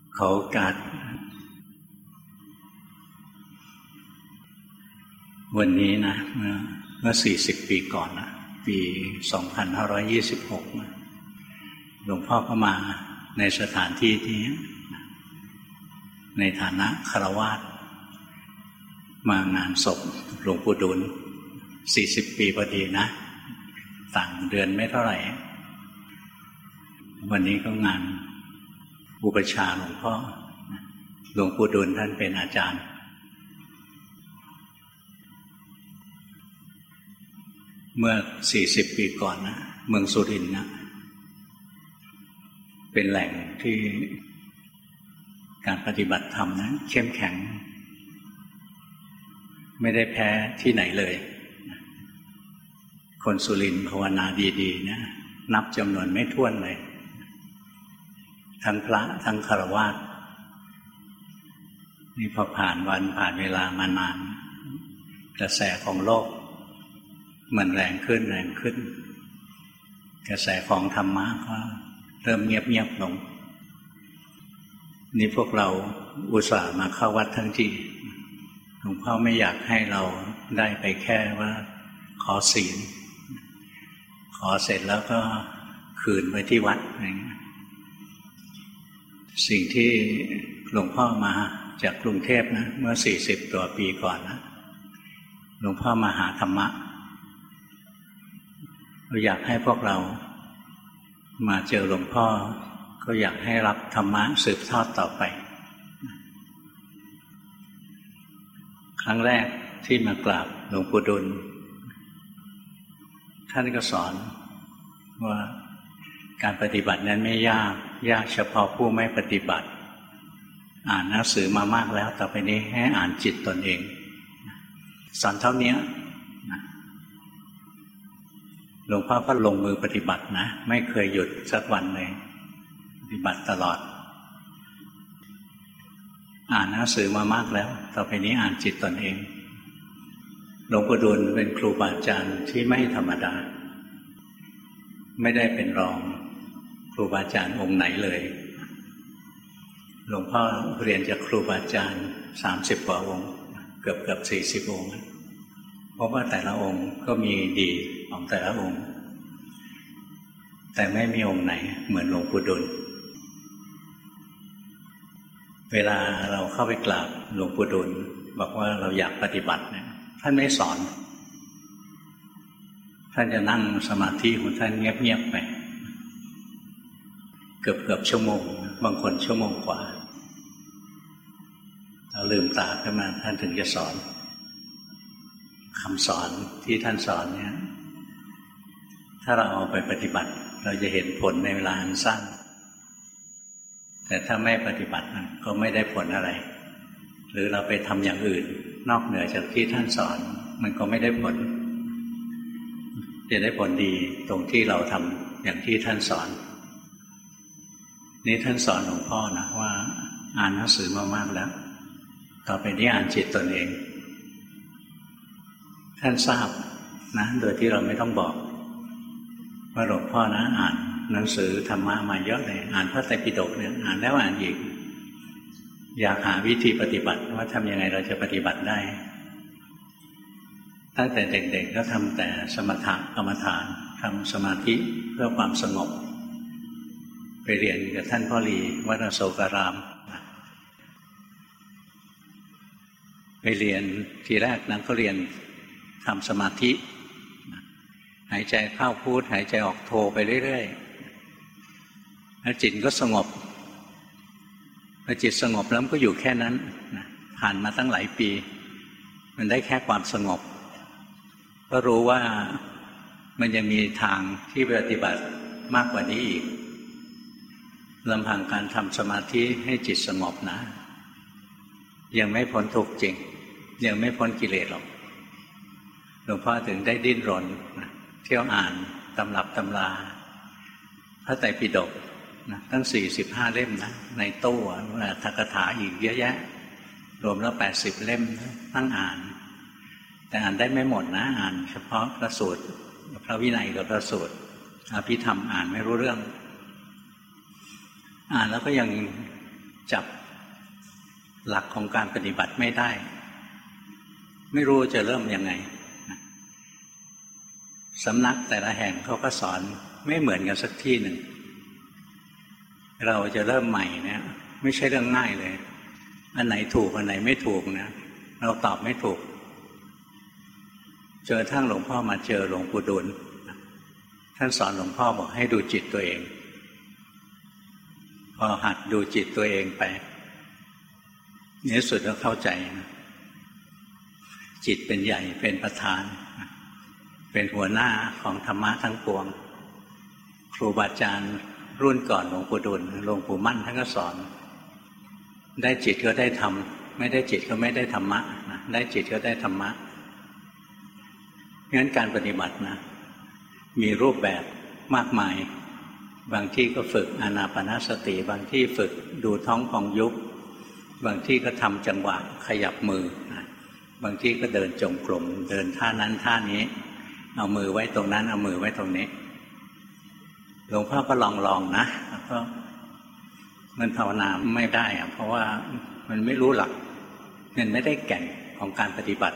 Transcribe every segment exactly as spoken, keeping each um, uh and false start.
ขอโอกาสวันนี้นะเมื่อเมื่อสี่สิบปีก่อนนะปีสองพันห้าร้อยยี่สิบหกนะหลวงพ่อก็มาในสถานที่นี้ในฐานะฆราวาสมางานศพหลวงปู่ดุลสี่สิบปีพอดีนะต่างเดือนไม่เท่าไหร่วันนี้ก็งานอุปชาหลวงพ่อหลวงปู่ดุลท่านเป็นอาจารย์เมื่อสี่สิบปีก่อนนะเมืองสุรินทร์นะเป็นแหล่งที่การปฏิบัติธรรมนะเข้มแข็งไม่ได้แพ้ที่ไหนเลยคนสุรินทร์ภาวนาดีๆนะนับจำนวนไม่ถ้วนเลยทั้งพระทั้งฆราวาสนี่พอผ่านวันผ่านเวลามานานกระแสของโลกมันแรงขึ้นแรงขึ้นกระแสของธรรมะก็เริ่มเงียบๆลงนี่พวกเราอุตส่าห์มาเข้าวัดทั้งทีหลวงพ่อไม่อยากให้เราได้ไปแค่ว่าขอศีลขอเสร็จแล้วก็คืนไว้ที่วัดอะไรเงี้ยสิ่งที่หลวงพ่อมาจากกรุงเทพนะเมื่อสี่สิบตัวปีก่อนนะหลวงพ่อมาหาธรรมะเราอยากให้พวกเรามาเจอหลวงพ่อก็อยากให้รับธรรมะสืบทอดต่อไปครั้งแรกที่มากราบหลวงปู่ดุลท่านก็สอนว่าการปฏิบัตินั้นไม่ยากยากเฉพาะผู้ไม่ปฏิบัติอ่านหนังสือมามากแล้วต่อไปนี้ให้อ่านจิตตนเองสอนเท่านี้หลวงพ่อก็ลงมือปฏิบัตินะไม่เคยหยุดสักวันเลยปฏิบัติตลอดอ่านหนังสือมามากแล้วต่อไปนี้อ่านจิตตนเองหลวงปู่ดุลเป็นครูบาอาจารย์ที่ไม่ธรรมดาไม่ได้เป็นรองครูบาอาจารย์องค์ไหนเลยหลวงพ่อเรียนจากครูบาอาจารย์สามสิบกว่าองค์เกือบเกือบสี่สิบองค์เพราะว่าแต่ละองค์ก็มีดีของแต่ละองค์แต่ไม่มีองค์ไหนเหมือนหลวงปู่ดุลเวลาเราเข้าไปกราบหลวงปู่ดุลบอกว่าเราอยากปฏิบัติเนี่ยท่านไม่สอนท่านจะนั่งสมาธิของท่านเงียบๆไปเกือบเกือบชั่วโมงบางคนชั่วโมงกว่าเราลืมตาขึ้นมาท่านถึงจะสอนคำสอนที่ท่านสอนเนี่ยถ้าเราเอาไปปฏิบัติเราจะเห็นผลในเวลาอันสั้นแต่ถ้าไม่ปฏิบัติก็ไม่ได้ผลอะไรหรือเราไปทำอย่างอื่นนอกเหนือจากที่ท่านสอนมันก็ไม่ได้ผลจะได้ผลดีตรงที่เราทำอย่างที่ท่านสอนนี่ท่านสอนหลวงพ่อนะว่าอ่านหนังสือมามากแล้วต่อไปนี้อ่านจิตตนเองท่านทราบนะโดยที่เราไม่ต้องบอกว่าหลวงพ่อนะอ่านหนังสือธรรมะมาเยอะเลยอ่านพระไตรปิฎกเนี่ยอ่านแล้วอ่านอีกอยากหาวิธีปฏิบัติว่าทำยังไงเราจะปฏิบัติได้ตั้งแต่เด็กๆก็ทำแต่สมถะกรรมฐานทำสมาธิเพื่อความสงบไปเรียนกับท่านพ่อหลีวัดอโศการามไปเรียนทีแรกนั้นก็เรียนทำสมาธิหายใจเข้าพูดหายใจออกโทไปเรื่อยๆแล้วจิตก็สงบพอจิตสงบแล้วมันก็อยู่แค่นั้นผ่านมาตั้งหลายปีมันได้แค่ความสงบก็รู้ว่ามันยังมีทางที่ปฏิบัติมากกว่านี้อีกลำพังการทำสมาธิให้จิตสงบนะยังไม่พ้นทุกข์จริงยังไม่พ้นกิเลสหรอกหลวงพ่อถึงได้ดิ้นรนเที่ยวอ่านตำรับตำราพระไตรปิฎกนะตั้งสี่สิบห้าเล่มนะในตู้อัตถกถาอีกเยอะแยะรวมแล้วแปดสิบเล่มตั้งอ่านแต่อ่านได้ไม่หมดนะอ่านเฉพาะพระสูตรพระวินัยกับพระสูตรอภิธรรมอ่านไม่รู้เรื่องอ่านแล้วก็ยังจับหลักของการปฏิบัติไม่ได้ไม่รู้จะเริ่มยังไงสำนักแต่ละแห่งเขาก็สอนไม่เหมือนกันสักที่หนึ่งเราจะเริ่มใหม่เนี่ยไม่ใช่เรื่องง่ายเลยอันไหนถูกอันไหนไม่ถูกนะเราตอบไม่ถูกเจอทั้งหลวงพ่อมาเจอหลวงปู่ดูลท่านสอนหลวงพ่อบอกให้ดูจิตตัวเองพอหัดดูจิตตัวเองไปในที่สุดก็เข้าใจนะจิตเป็นใหญ่เป็นประธานเป็นหัวหน้าของธรรมะทั้งปวงครูบาอาจารย์รุ่นก่อนหลวงปู่ดูลหลวงปู่มั่นท่านก็สอนได้จิตก็ได้ธรรมไม่ได้จิตก็ไม่ได้ธรรมะนะได้จิตก็ได้ธรรมะงั้นการปฏิบัตินะมีรูปแบบมากมายบางที่ก็ฝึกอานาปานสติบางที่ฝึกดูท้องพองยุบบางที่ก็ทำจังหวะขยับมือนะบางที่ก็เดินจงกรมเดินท่านั้นท่านี้เอามือไว้ตรงนั้นเอามือไว้ตรงนี้หลวงพ่อก็ลองลองนะแล้วก็มันภาวนาไม่ได้อะเพราะว่ามันไม่รู้หลักมันไม่ได้แก่นของการปฏิบัติ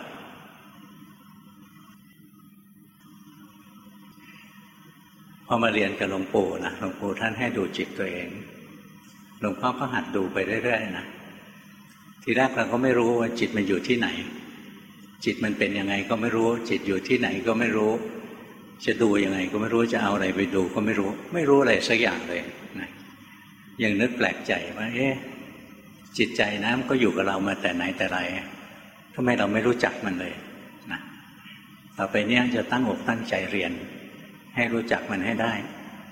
พอมาเรียนกับหลวงปู่นะหลวงปู่ท่านให้ดูจิตตัวเองหลวงพ่อก็หัดดูไปเรื่อยๆนะทีแรกเราก็ไม่รู้ว่าจิตมันอยู่ที่ไหนจิตมันเป็นยังไงก็ไม่รู้จิตอยู่ที่ไหนก็ไม่รู้จะดูยังไงก็ไม่รู้จะเอาอะไรไปดูก็ไม่รู้ไม่รู้อะไรสักอย่างเลยนะยังนึกแปลกใจว่าเอ๊ะจิตใจนะมันก็อยู่กับเรามาแต่ไหนแต่ไรทำไมเราไม่รู้จักมันเลยนะต่อไปเนี้ยจะตั้งอกตั้งใจเรียนให้รู้จักมันให้ได้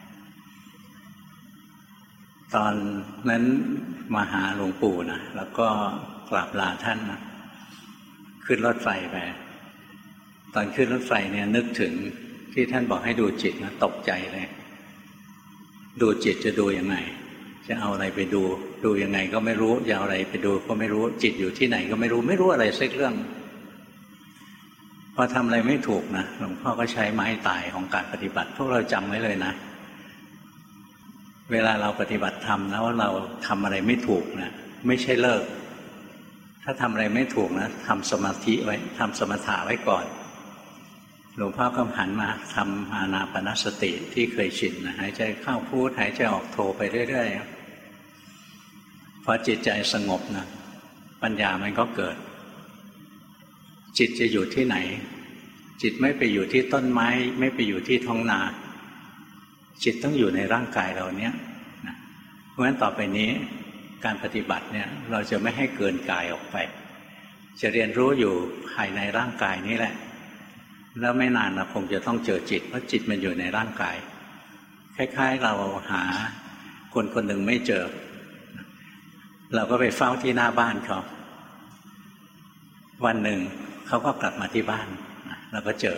ตอนนั้นมาหาหลวงปู่นะแล้วก็กราบลาท่านนะขึ้นรถไฟไปตอนขึ้นรถไฟเนี่ยนึกถึงที่ท่านบอกให้ดูจิตนะตกใจเลยดูจิตจะดูยังไงจะเอาอะไรไปดูดูยังไงก็ไม่รู้จะเอาอะไรไปดูก็ไม่รู้จิตอยู่ที่ไหนก็ไม่รู้ไม่รู้อะไรสักเรื่องพอทำอะไรไม่ถูกนะหลวงพ่อก็ใช้ไม้ตายของการปฏิบัติพวกเราจำไว้เลยนะเวลาเราปฏิบัติธรรมแล้วเราทำอะไรไม่ถูกนะไม่ใช่เลิกถ้าทำอะไรไม่ถูกนะทำสมาธิไว้ทำสมถะไว้ก่อนหลวงพ่อก็หันมาทำอานาปานสติที่เคยชินนะหายใจเข้าพูดหายใจออกโทไปเรื่อยๆพอจิตใจสงบนะปัญญามันก็เกิดจิตจะอยู่ที่ไหนจิตไม่ไปอยู่ที่ต้นไม้ไม่ไปอยู่ที่ท้องนาจิตต้องอยู่ในร่างกายเราเนี้ยนะเพราะฉะนั้นต่อไปนี้การปฏิบัติเนี่ยเราจะไม่ให้เกินกายออกไปจะเรียนรู้อยู่ภายในร่างกายนี้แหละแล้วไม่นานเราคงจะต้องเจอจิตเพราะจิตมันอยู่ในร่างกายคล้ายๆเราหาคนคนหนึ่งไม่เจอเราก็ไปเฝ้าที่หน้าบ้านเขาวันหนึ่งเขาก็กลับมาที่บ้านเราก็เจอ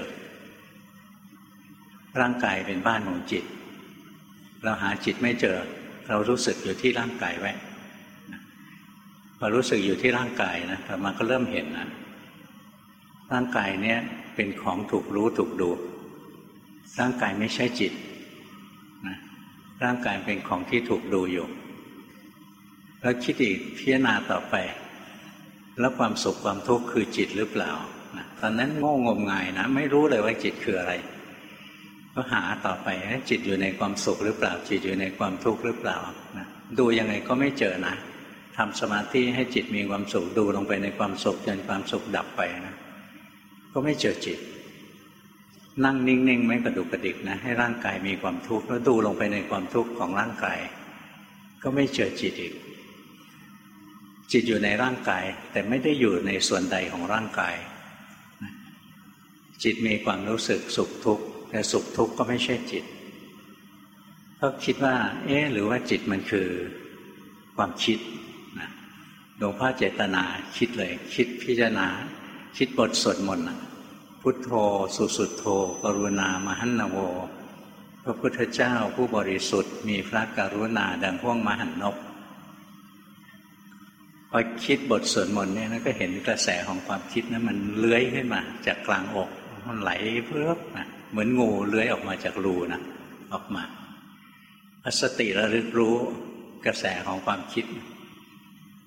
ร่างกายเป็นบ้านของจิตเราหาจิตไม่เจอเรารู้สึกอยู่ที่ร่างกายไว้พอรู้สึกอยู่ที่ร่างกายนะมันก็เริ่มเห็นนะร่างกายเนี้ยเป็นของถูกรู้ถูกดูร่างกายไม่ใช่จิตนะร่างกายเป็นของที่ถูกดูอยู่แล้วคิดอีกพิจารณาต่อไปแล้วความสุขความทุกข์คือจิตหรือเปล่านะตอนนั้นโง่งมงายนะไม่รู้เลยว่าจิตคืออะไรก็หาต่อไปจิตอยู่ในความสุขหรือเปล่าจิตอยู่ในความทุกข์หรือเปล่านะดูยังไงก็ไม่เจอนะทำสมาธิให้จิตมีความสุขดูลงไปในความสุขจนความสุขดับไปนะก็ไม่เจอจิตนั่งนิ่งๆไม่กระดุกกระดิกนะให้ร่างกายมีความทุกข์แล้วดูลงไปในความทุกข์ของร่างกายก็ไม่เจอจิตอีกจิตอยู่ในร่างกายแต่ไม่ได้อยู่ในส่วนใดของร่างกายจิตมีความรู้สึกสุขทุกข์แต่สุขทุกข์ก็ไม่ใช่จิตก็คิดว่าเอ๊ะหรือว่าจิตมันคือความคิดนะหลวงพ่อเจตนาคิดเลยคิดพิจารณาคิดบทสวดมนต์พุทโธสุสุทโธกรุณามหันนโวพระพุทธเจ้าผู้บริสุทธิ์มีพระกรุณาดังห้วงมหันนบพอคิดบทสวดมนต์เนี่ยก็เห็นกระแสของความคิดนั้นมันเลื้อยขึ้นมาจากกลางอกมันไหลเพื่อนะเหมือนงูเลื้อยออกมาจากรูนะออกมาสติระลึกรู้กระแสของความคิด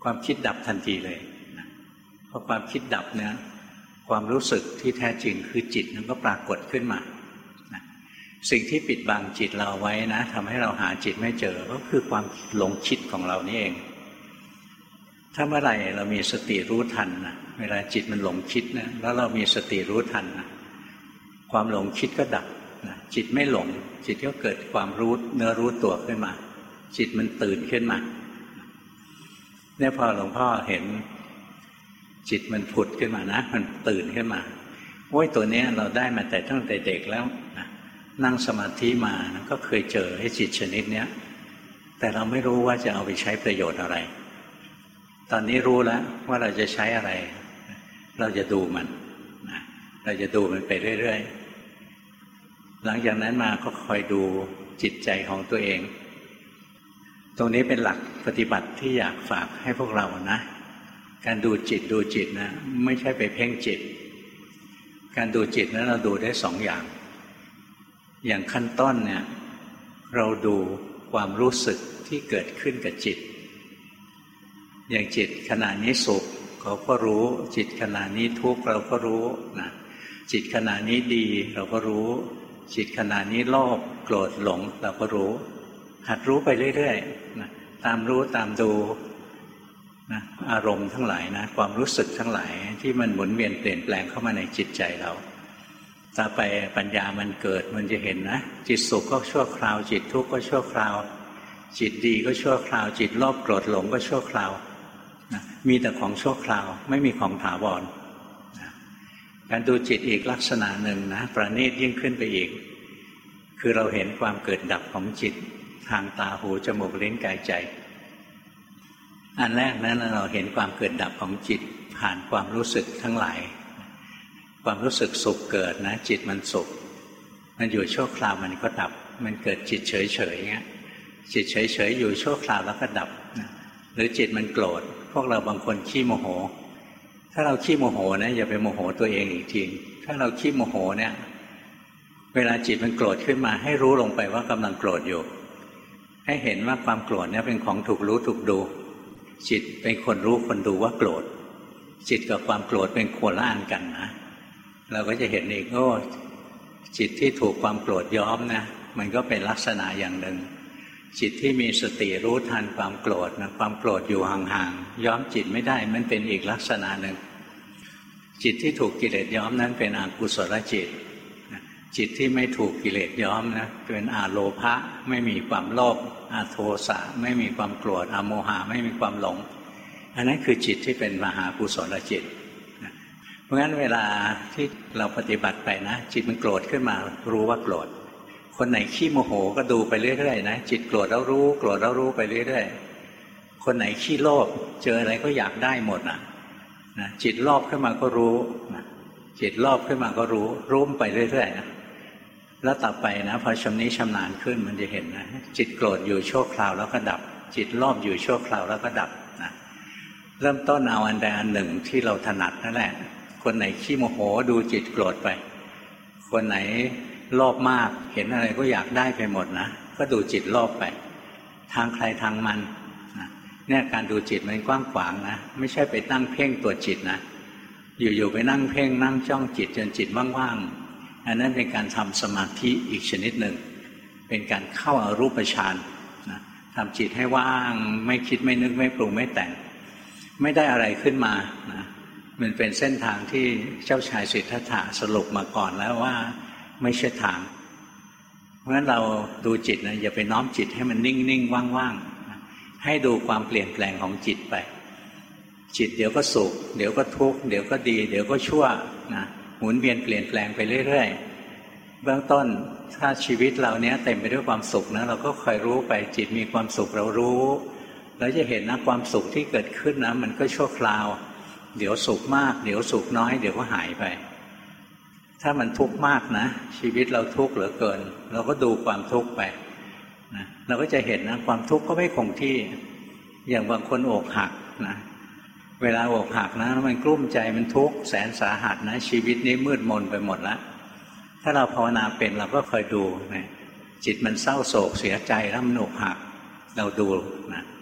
ความคิดดับทันทีเลยนะพอความคิดดับเนี่ยความรู้สึกที่แท้จริงคือจิตมันก็ปรากฏขึ้นมานะสิ่งที่ปิดบังจิตเราไว้นะทำให้เราหาจิตไม่เจอก็คือความหลงคิดของเรานี่เองถ้าเมื่อไหร่เรามีสติรู้ทันนะเวลาจิตมันหลงคิดนะแล้วเรามีสติรู้ทันนะความหลงคิดก็ดับนะจิตไม่หลงจิตก็เกิดความรู้เนื้อรู้ตัวขึ้นมาจิตมันตื่นขึ้นมาเนี่ยพอหลวงพ่อเห็นจิตมันผุดขึ้นมานะมันตื่นขึ้นมาโอ้ยตัวนี้เราได้มาแต่ตั้งแต่เด็กแล้วนะนั่งสมาธิมานะก็เคยเจอให้จิตชนิดเนี้ยแต่เราไม่รู้ว่าจะเอาไปใช้ประโยชน์อะไรตอนนี้รู้แล้วว่าเราจะใช้อะไรเราจะดูมันนะเราจะดูมันไปเรื่อยๆหลังจากนั้นมาก็คอยดูจิตใจของตัวเองตรงนี้เป็นหลักปฏิบัติที่อยากฝากให้พวกเรานะการดูจิตดูจิตนะไม่ใช่ไปเพ่งจิตการดูจิตนั้นเราดูได้สองอย่างอย่างขั้นต้นเนี่ยเราดูความรู้สึกที่เกิดขึ้นกับจิตอย่างจิตขณะนี้สุขเราก็รู้จิตขณะนี้ทุกข์เราก็รู้นะจิตขณะนี้ดีเราก็รู้จิตขณะนี้โลภโกรธหลงเราก็รู้หัดรู้ไปเรื่อยๆนะตามรู้ตามดูนะอารมณ์ทั้งหลายนะความรู้สึกทั้งหลายที่มันหมุนเวียนเปลี่ยนแปลงเข้ามาในจิตใจเราต่อไปปัญญามันเกิดมันจะเห็นนะจิตสุขก็ชั่วคราวจิตทุกข์ก็ชั่วคราวจิตดีก็ชั่วคราวจิตโลภโกรธหลงก็ชั่วคราวนะมีแต่ของชั่วคราวไม่มีของถาวรนะการดูจิตอีกลักษณะหนึ่งนะประณีตยิ่งขึ้นไปอีกคือเราเห็นความเกิดดับของจิตทางตาหูจมูกลิ้นกายใจอันแรกนั้นเราเห็นความเกิดดับของจิตผ่านความรู้สึกทั้งหลายความรู้สึกสุขเกิดนะจิตมันสุขมันอยู่ชั่วคราวมันก็ดับมันเกิดจิตเฉยเฉยเงี้ยจิตเฉยเฉยอยู่ชั่วคราวแล้วก็ดับหรือจิตมันโกรธพวกเราบางคนขี้โมโหถ้าเราขี้โมโหนะอย่าไปโมโหตัวเองอีกทีถ้าเราขี้โมโหเนี่ยเวลาจิตมันโกรธขึ้นมาให้รู้ลงไปว่ากำลังโกรธอยู่ให้เห็นว่าความโกรธเนี่ยเป็นของถูกรู้ถูกดูจิตเป็นคนรู้คนดูว่าโกรธจิตกับความโกรธเป็นโคล่านกันนะเราก็จะเห็นอีกโอ้จิตที่ถูกความโกรธย้อมนะมันก็เป็นลักษณะอย่างหนึ่งจิตที่มีสติรู้ทันความโกรธนะความโกรธอยู่ห่างๆย้อมจิตไม่ได้มันเป็นอีกลักษณะหนึ่งจิตที่ถูกกิเลสย้อมนั้นเป็นอกุศลจิตจิตที่ไม่ถูกกิเลสย้อมนะเป็นอาโลภะไม่มีความโลภอาโทสะไม่มีความโกรธอโมหะไม่มีความหลงอันนั้นคือจิตที่เป็นมหากุศลจิตเพราะงั้นเวลาที่เราปฏิบัติไปนะจิตมันโกรธขึ้นมารู้ว่าโกรธคนไหนขี้โมโหก็ดูไปเรื่อยๆนะจิตโกรธแล้วรู้โกรธแล้วรู้ไปเรื่อยๆคนไหนขี้โลภเจออะไรก็อยากได้หมดนะนะจิตโลภขึ้นมาก็รู้นะจิตโลภขึ้นมาก็รู้รู้ไปเรื่อยๆนะแล้วต่อไปนะพอชำนิชำนาญขึ้นมันจะเห็นนะจิตโกรธอยู่ชั่วคราวแล้วก็ดับจิตโลภอยู่ชั่วคราวแล้วก็ดับนะเริ่มต้นเอาอันใดอันหนึ่งที่เราถนัดนั่นแหละคนไหนขี้โมโหดูจิตโกรธไปคนไหนโลภมากเห็นอะไรก็อยากได้ไปหมดนะก็ดูจิตโลภไปทางใครทางมันนะเนี่ยการดูจิตมันกว้างขวางนะไม่ใช่ไปนั่งเพ่งตัวจิตนะอยู่ๆไปนั่งเพ่งนั่งจ้องจิตจนจิตว่างๆอันนั้นเป็นการทำสมาธิอีกชนิดหนึ่งเป็นการเข้าอรูปฌานนะทำจิตให้ว่างไม่คิดไม่นึกไม่ปรุงไม่แต่งไม่ได้อะไรขึ้นมานะมันเป็นเส้นทางที่เจ้าชายสิทธัตถะสรุปมาก่อนแล้วว่าไม่ใช่ทางเพราะฉะนั้นเราดูจิตนะอย่าไปน้อมจิตให้มันนิ่งๆว่างๆนะให้ดูความเปลี่ยนแปลงของจิตไปจิตเดี๋ยวก็สุขเดี๋ยวก็ทุกข์เดี๋ยวก็ดีเดี๋ยวก็ชั่วนะหมุนเวียนเปลี่ยนแปลงไปเรื่อยๆเบื้องต้นถ้าชีวิตเราเนี้ยเต็มไปด้วยความสุขนะเราก็คอยรู้ไปจิตมีความสุขเรารู้แล้วจะเห็นนะความสุขที่เกิดขึ้นนะมันก็ชั่วคราวเดี๋ยวสุขมากเดี๋ยวสุขน้อยเดี๋ยวก็หายไปถ้ามันทุกข์มากนะชีวิตเราทุกข์เหลือเกินเราก็ดูความทุกข์ไปนะเราก็จะเห็นนะความทุกข์ก็ไม่คงที่อย่างบางคนอกหักนะเวลาอกหักนะมันกลุ้มใจมันทุกข์แสนสาหัสนะชีวิตนี้มืดมนไปหมดแล้วถ้าเราภาวนาเป็นเราก็คอยดูนะจิตมันเศร้าโศกเสียใจแล้วมันอกหักเราดูนะ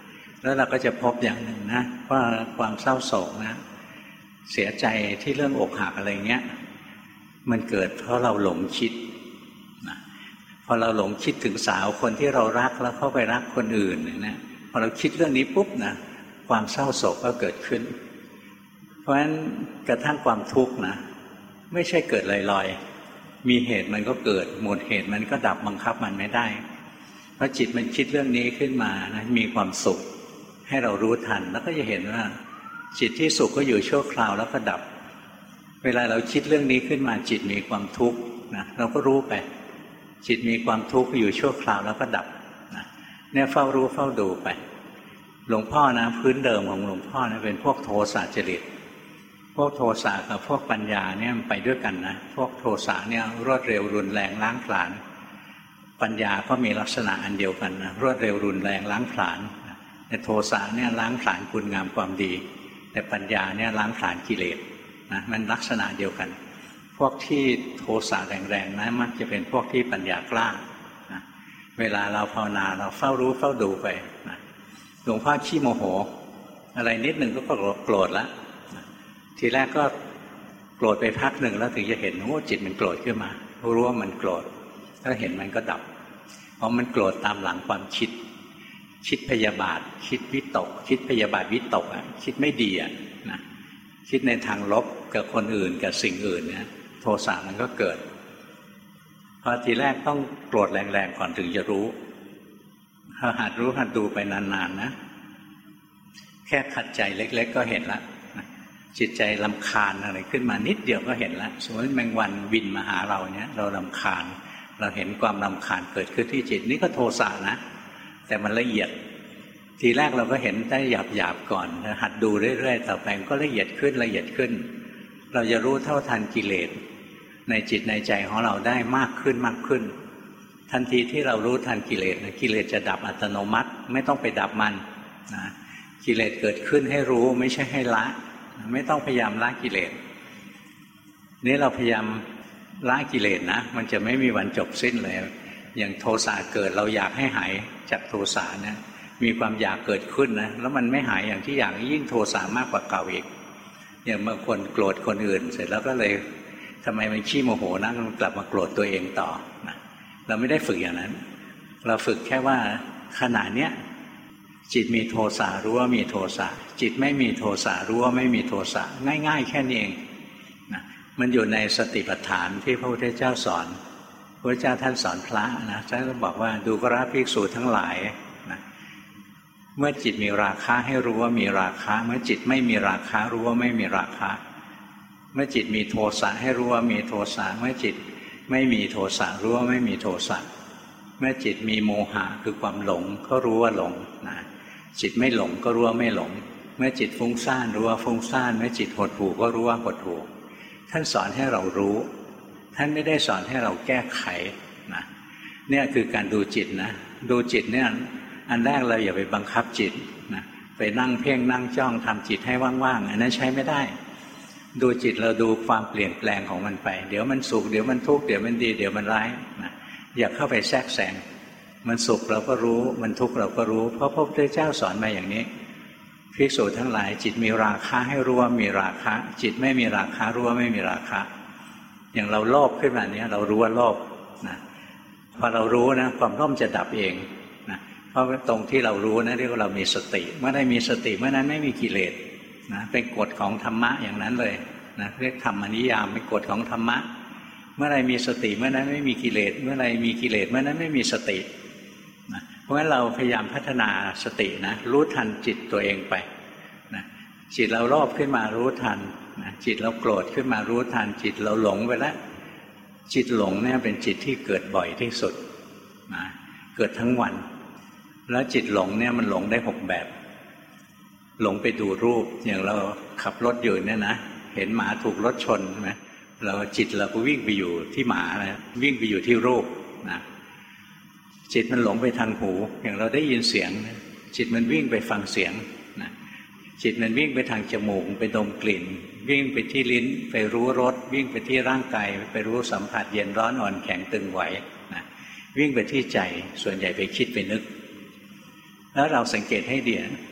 แล้วเราก็จะพบอย่างหนึ่งนะว่าความเศร้าโศกนะเสียใจที่เรื่องอกหักอะไรเงี้ยมันเกิดเพราะเราหลงคิดนะพอเราหลงคิดถึงสาวคนที่เรารักแล้วเข้าไปรักคนอื่นนะพอเราคิดเรื่องนี้ปุ๊บนะความเศร้าโศกก็เกิดขึ้นเพราะฉะนั้นกระทั่งความทุกข์นะไม่ใช่เกิดลอยๆมีเหตุมันก็เกิดหมดเหตุมันก็ดับบังคับมันไม่ได้เพราะจิตมันคิดเรื่องนี้ขึ้นมานะมีความสุขให้เรารู้ทันแล้วก็จะเห็นว่าจิตที่สุขก็อยู่ชั่วคราวแล้วก็ดับเวลาเราคิดเรื่องนี้ขึ้นมาจิตมีความทุกข์นะเราก็รู้ไปจิตมีความทุกข์อยู่ชั่วคราวแล้วก็ดับนะเนี่ยเฝ้ารู้เฝ้าดูไปหลวงพ่อนะพื้นเดิมของหลวงพ่อนะเป็นพวกโทสะจริตพวกโทสะกับพวกปัญญาเนี่ยไปด้วยกันนะพวกโทสะเนี่ยรวดเร็วรุนแรงล้างผลาญปัญญาก็มีลักษณะอันเดียวกันนะรวดเร็วรุนแรงล้างผลาญแต่โทสะเนี่ยล้างผลาญคุณงามความดีแต่ปัญญาเนี่ยล้างผลาญกิเลสนะมันลักษณะเดียวกันพวกที่โทสะแรงๆนะมักจะเป็นพวกที่ปัญญากล้านะเวลาเราภาวนาเราเฝ้ารู้เฝ้าดูไปนะหลวงพ่อขี้โมโหอะไรนิดหนึ่งก็โกรธแล้วทีแรกก็โกรธไปพักหนึ่งแล้วถึงจะเห็นว่าจิตมันโกรธขึ้นมารู้ว่ามันโกรธถ้าเห็นมันก็ดับเพราะมันโกรธตามหลังความคิดคิดพยาบาทคิดวิตกคิดพยาบาทวิตกอ่ะคิดไม่ดีอ่ะนะคิดในทางลบกับคนอื่นกับสิ่งอื่นเนี่ยโทสะมันก็เกิดพอทีแรกต้องโกรธแรงๆก่อนถึงจะรู้ถ้าหัดรู้หัดดูไปนานๆนะแค่ขัดใจเล็กๆก็เห็นละจิตใจรำคาญอะไรขึ้นมานิดเดียวก็เห็นละสมมติแมงวันบินมาหาเราเนี่ยเรารำคาญเราเห็นความรำคาญเกิดขึ้นที่จิตนี่ก็โทสะนะแต่มันละเอียดทีแรกเราก็เห็นได้หยาบๆก่อนหัดดูเรื่อยๆต่อไปก็ละเอียดขึ้นละเอียดขึ้นเราจะรู้เท่าทันกิเลสในจิตในใจของเราได้มากขึ้นมากขึ้นทันทีที่เรารู้ทันกิเลสกิเลสจะดับอัตโนมัติไม่ต้องไปดับมันนะกิเลสเกิดขึ้นให้รู้ไม่ใช่ให้ละไม่ต้องพยายามละกิเลสนี่เราพยายามละกิเลสนะมันจะไม่มีวันจบสิ้นเลยอย่างโทสะเกิดเราอยากให้หายจากโทสะนะมีความอยากเกิดขึ้นนะแล้วมันไม่หายอย่างที่อยากยิ่งโทสะมากกว่าเก่าอีกอย่างบางคนโกรธคนอื่นเสร็จแล้วก็เลยทำไมมันขี้โมโหนะมันกลับมาโกรธตัวเองต่อนะเราไม่ได้ฝึกอย่างนั้นเราฝึกแค่ว่าขณะเนี้ยจิตมีโทสะรู้ว่ามีโทสะจิตไม่มีโทสะรู้ว่าไม่มีโทสะง่ายๆแค่นี้เองนะมันอยู่ในสติปัฏฐานที่พระพุทธเจ้าสอนพระพุทธเจ้าท่านสอนพระนะท่านก็บอกว่าดูกราภิกษุทั้งหลายนะเมื่อจิตมีราคะให้รู้ว่ามีราคะเมื่อจิตไม่มีราคะรู้ว่าไม่มีราคะเมื่อจิตมีโทสะให้รู้ว่ามีโทสะเมื่อจิตไม่มีโทสะรู้ว่าไม่มีโทสะเมื่อจิตมีโมหะคือความหลงก็รู้ว่าหลงนะจิตไม่หลงก็รู้ว่าไม่หลงเมื่อจิตฟุ้งซ่านรู้ว่าฟุ้งซ่านเมื่อจิตหดหู่ก็รู้ว่าหดหู่ท่านสอนให้เรารู้ท่านไม่ได้สอนให้เราแก้ไขนะเนี่ยคือการดูจิตนะดูจิตเนี่ยอันแรกเราอย่าไปบังคับจิตนะไปนั่งเพ่งนั่งจ้องทำจิตให้ว่างๆอันนั้นใช้ไม่ได้ดูจิตเราดูความเปลี่ยนแปลงของมันไปเดี๋ยวมันสุขเดี๋ยวมันทุกข์เดี๋ยวมันดีเดี๋ยวมันร้ายนะอย่าเข้าไปแทรกแซงมันสุขเราก็รู้มันทุกข์เราก็รู้เพราะพระพุทธเจ้าสอนมาอย่างนี้ภิกษุทั้งหลายจิตมีราคะให้รู้ว่ามีราคะจิตไม่มีราคะรู้ว่าไม่มีราคะอย่างเราโลภขึ้นมาเนี้ยเรารู้ว่าโลภนะพอเรารู้นะความโลภจะดับเองนะเพราะตรงที่เรารู้นะเรียกว่าเรามีสติเมื่อได้มีสติเมื่อนั้นไม่มีกิเลสนะเป็นกฎของธรรมะอย่างนั้นเลยนะเรียกธรรมนิยามเป็นกฎของธรรมะเมื่อไรมีสติเมื่อนั้นไม่มีกิเลสเมื่อไรมีกิเลสเมื่อนั้นไม่มีสตินะเพราะฉะนั้นเราพยายามพัฒนาสตินะรู้ทันจิตตัวเองไปนะจิตเราโลภขึ้นมารู้ทันนะจิตเราโกรธขึ้นมารู้ทันจิตเราหลงไปแล้วจิตหลงเนี่ยเป็นจิตที่เกิดบ่อยที่สุดนะเกิดทั้งวันแล้วจิตหลงเนี่ยมันหลงได้หกแบบหลงไปดูรูปอย่างเราขับรถอยู่เนี่ยนะเห็นหมาถูกรถชนใช่ไหมเราจิตเราก็วิ่งไปอยู่ที่หมานะวิ่งไปอยู่ที่รูปนะจิตมันหลงไปทางหูอย่างเราได้ยินเสียงจิตมันวิ่งไปฟังเสียงนะจิตมันวิ่งไปทางจมูกไปดมกลิ่นวิ่งไปที่ลิ้นไปรู้รสวิ่งไปที่ร่างกายไปรู้สัมผัสเย็นร้อนอ่อนแข็งตึงไหวนะวิ่งไปที่ใจส่วนใหญ่ไปคิดไปนึกแล้วเราสังเกตให้ดี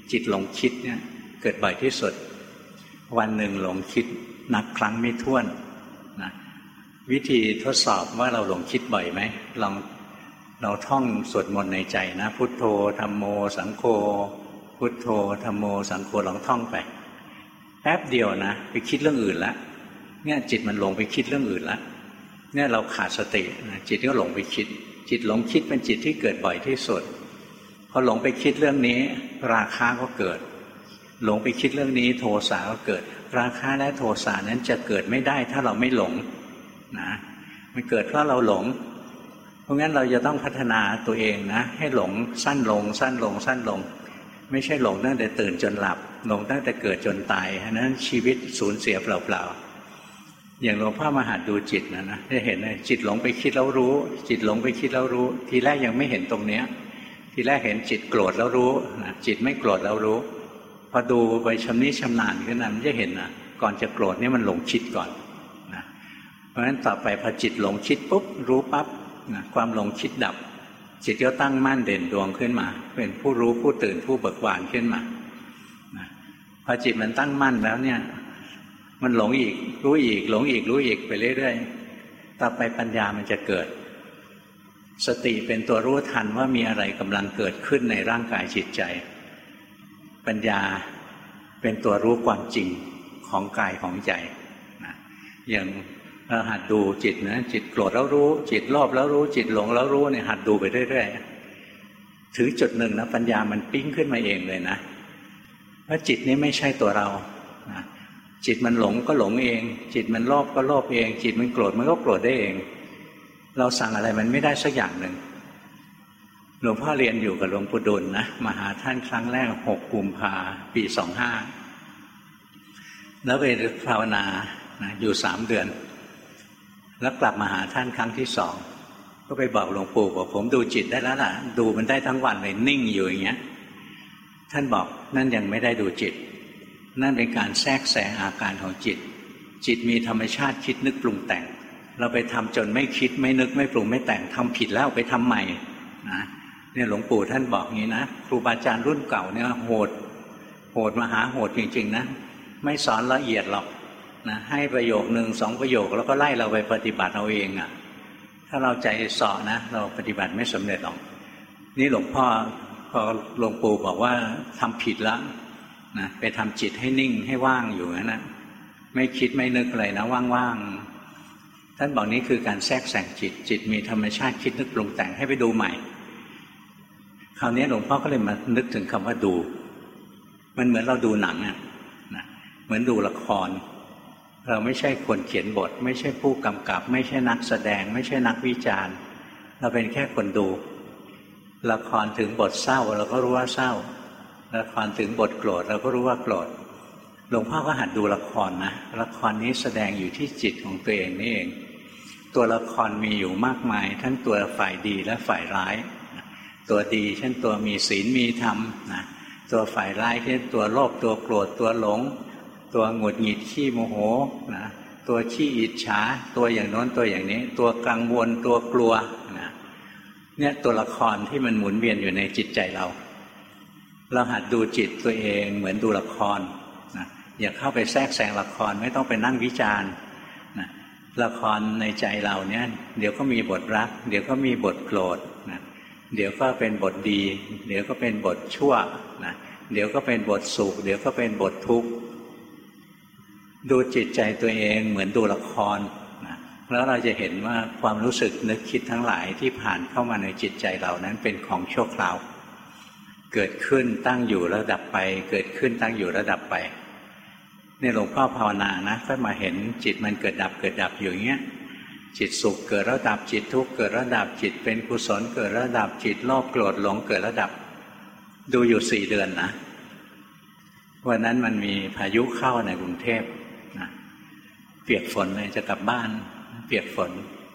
จิตหลงคิดเนี่ยเกิดบ่อยที่สุดวันหนึ่งหลงคิดนับครั้งไม่ถ้วนนะวิธีทดสอบว่าเราหลงคิดบ่อยไหมลองเราท่องสวดมนต์ในใจนะพุทโธธัมโมสังโฆพุทโธธัมโมสังโฆลองท่องไปแป๊บเดียวนะไปคิดเรื่องอื่นแล้วเนี่ยจิตมันหลงไปคิดเรื่องอื่นแล้วเนี่ยเราขาดสตินะจิตก็หลงไปคิดจิตหลงคิดเป็นจิตที่เกิดบ่อยที่สุดพอหลงไปคิดเรื่องนี้ราคะก็เกิดหลงไปคิดเรื่องนี้โทสะก็เกิดราคะและโทสะนั้นจะเกิดไม่ได้ถ้าเราไม่หลงนะมันเกิดเพราะเราหลงเพราะงั้นเราจะต้องพัฒนาตัวเองนะให้หลงสั้นลงสั้นลงสั้นลงไม่ใช่หลงตั้งแต่ตื่นจนหลับหลงตั้งแต่เกิดจนตายอันนั้นชีวิตสูญเสียเปล่าๆอย่างหลวงพ่อมหาดูจิตนะนะจะเห็นเลยจิตหลงไปคิดแล้วรู้จิตหลงไปคิดแล้วรู้ทีแรกยังไม่เห็นตรงเนี้ยทีแรกเห็นจิตโกรธแล้วรู้นะจิตไม่โกรธแล้วรู้พอดูไปชำนิชำนาญขึ้นนะมันจะเห็นนะก่อนจะโกรธนี่มันหลงคิดก่อนนะเพราะฉะนั้นต่อไปพอจิตหลงคิดปุ๊บรู้ปั๊บนะความหลงคิดดับจิตก็ตั้งมั่นเด่นดวงขึ้นมาเป็นผู้รู้ผู้ตื่นผู้เบิกบานขึ้นมานะพอจิตมันตั้งมั่นแล้วเนี่ยมันหลงอีกรู้อีกหลงอีกรู้อีกไปเรื่อยๆต่อไปปัญญามันจะเกิดสติเป็นตัวรู้ทันว่ามีอะไรกำลังเกิดขึ้นในร่างกายจิตใจปัญญาเป็นตัวรู้ความจริงของกายของใจนะอย่างเราหัดดูจิตนะจิตโกรธแล้วรู้จิตโลภแล้วรู้จิตหลงแล้วรู้เนี่ยหัดดูไปเรื่อยๆถึงจุดหนึ่งนะปัญญามันปิ้งขึ้นมาเองเลยนะว่าจิตนี้ไม่ใช่ตัวเรานะจิตมันหลงก็หลงเองจิตมันโลภก็โลภเองจิตมันโกรธมันก็โกรธได้เองเราสั่งอะไรมันไม่ได้สักอย่างหนึ่งหลวงพ่อเรียนอยู่กับหลวงปู่ดุลนะมาหาท่านครั้งแรกหกกุมภาปีสองห้าแล้วไปภาวนานะอยู่สามเดือนแล้วกลับมาหาท่านครั้งที่สองก็ไปบอกหลวงปู่บอกผมดูจิตได้แล้วล่ะดูมันได้ทั้งวันเลยนิ่งอยู่อย่างเงี้ยท่านบอกนั่นยังไม่ได้ดูจิตนั่นเป็นการแทรกแซงอาการของจิตจิตมีธรรมชาติคิดนึกปรุงแต่งเราไปทำจนไม่คิดไม่นึกไม่ปรุงไม่แต่งทำผิดแล้วไปทำใหม่นะเนี่ยหลวงปู่ท่านบอกงี้นะครูบาอาจารย์รุ่นเก่าเนี่ยโหดโหดมหาโหดจริงๆนะไม่สอนละเอียดหรอกนะให้ประโยคหนึ่งสองประโยคแล้วก็ไล่เราไปปฏิบัติเอาเองอ่ะถ้าเราใจเสาะนะเราปฏิบัติไม่สำเร็จหรอกนี่หลวงพ่อพอหลวงปู่บอกว่าทำผิดแล้วนะไปทำจิตให้นิ่งให้ว่างอยู่นั่นนะไม่คิดไม่นึกอะไรนะว่างๆท่านบอกนี้คือการแทรกแซงจิตจิตมีธรรมชาติคิดนึกปรุงแต่งให้ไปดูใหม่คราวนี้หลวงพ่อก็เลยมานึกถึงคำว่าดูมันเหมือนเราดูหนังอ่ะนะเหมือนดูละครเราไม่ใช่คนเขียนบทไม่ใช่ผู้กำกับไม่ใช่นักแสดงไม่ใช่นักวิจารณ์เราเป็นแค่คนดูละครถึงบทเศร้าเราก็รู้ว่าเศร้าละครถึงบทโกรธเราก็รู้ว่าโกรธหลวงพ่อก็หัดดูละครนะละครนี้แสดงอยู่ที่จิตของตัวเองนี่เองตัวละครมีอยู่มากมายทั้งตัวฝ่ายดีและฝ่ายร้ายตัวดีเช่นตัวมีศีลมีธรรมนะตัวฝ่ายร้ายเช่นตัวโลภตัวโกรธตัวหลงตัวหงุดหงิดขี้โมโหนะตัวขี้อิจฉาตัวอย่างโน้นตัวอย่างนี้ตัวกังวลตัวกลัวนะเนี่ยตัวละครที่มันหมุนเวียนอยู่ในจิตใจเราเราหัดดูจิตตัวเองเหมือนดูละครนะอย่าเข้าไปแทรกแซงละครไม่ต้องไปนั่งวิจารณ์นะละครในใจเราเนี่ยเดี๋ยวก็มีบทรักเดี๋ยวก็มีบทโกรธนะเดี๋ยวก็เป็นบทดีเดี๋ยวก็เป็นบทชั่วนะเดี๋ยวก็เป็นบทสุขเดี๋ยวก็เป็นบททุกข์ดูจิตใจตัวเองเหมือนดูละครนะแล้วเราจะเห็นว่าความรู้สึกนึกคิดทั้งหลายที่ผ่านเข้ามาในจิตใจเรานั้นเป็นของชั่วคราวเกิดขึ้นตั้งอยู่แล้วดับไปเกิดขึ้นตั้งอยู่แล้วดับไปนี่หลวงพ่อภาวนานะก็มาเห็นจิตมันเกิดดับเกิดดับอยู่อย่างเงี้ยจิตสุขเกิดแล้วดับจิตทุกข์เกิดแล้วดับจิตเป็นกุศลเกิดแล้วดับจิตโลภโกรธหลงเกิดแล้วดับดูอยู่สี่เดือนนะวันนั้นมันมีพายุเข้าในกรุงเทพนะเปียกฝนเลยจะกลับบ้านเปียกฝน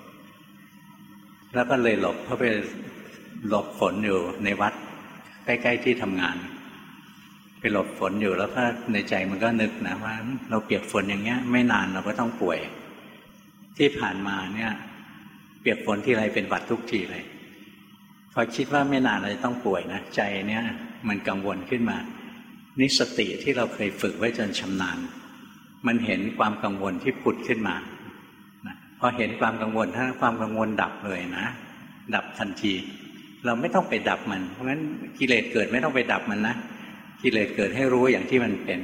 แล้วก็เลยหลบเพราะไปหลบฝนอยู่ในวัดใกล้ๆที่ทำงานไปหลบฝนอยู่แล้วก็ในใจมันก็นึกนะว่าเราเปียกฝนอย่างเงี้ยไม่นานเราก็ต้องป่วยที่ผ่านมาเนี่ยเปียกฝนที่ไรเป็นหวัดทุกทีเลยพอคิดว่าไม่นานเราจะต้องป่วยนะใจเนี่ยมันกังวลขึ้นมานี่สติที่เราเคยฝึกไว้จนชำนาญมันเห็นความกังวลที่ผุดขึ้นมาพอเห็นความกังวลถ้าความกังวลดับเลยนะดับทันทีเราไม่ต้องไปดับมันเพราะงั้นกิเลสเกิดไม่ต้องไปดับมันนะกิเลสเกิดให้รู้อย่างที่มันเป็น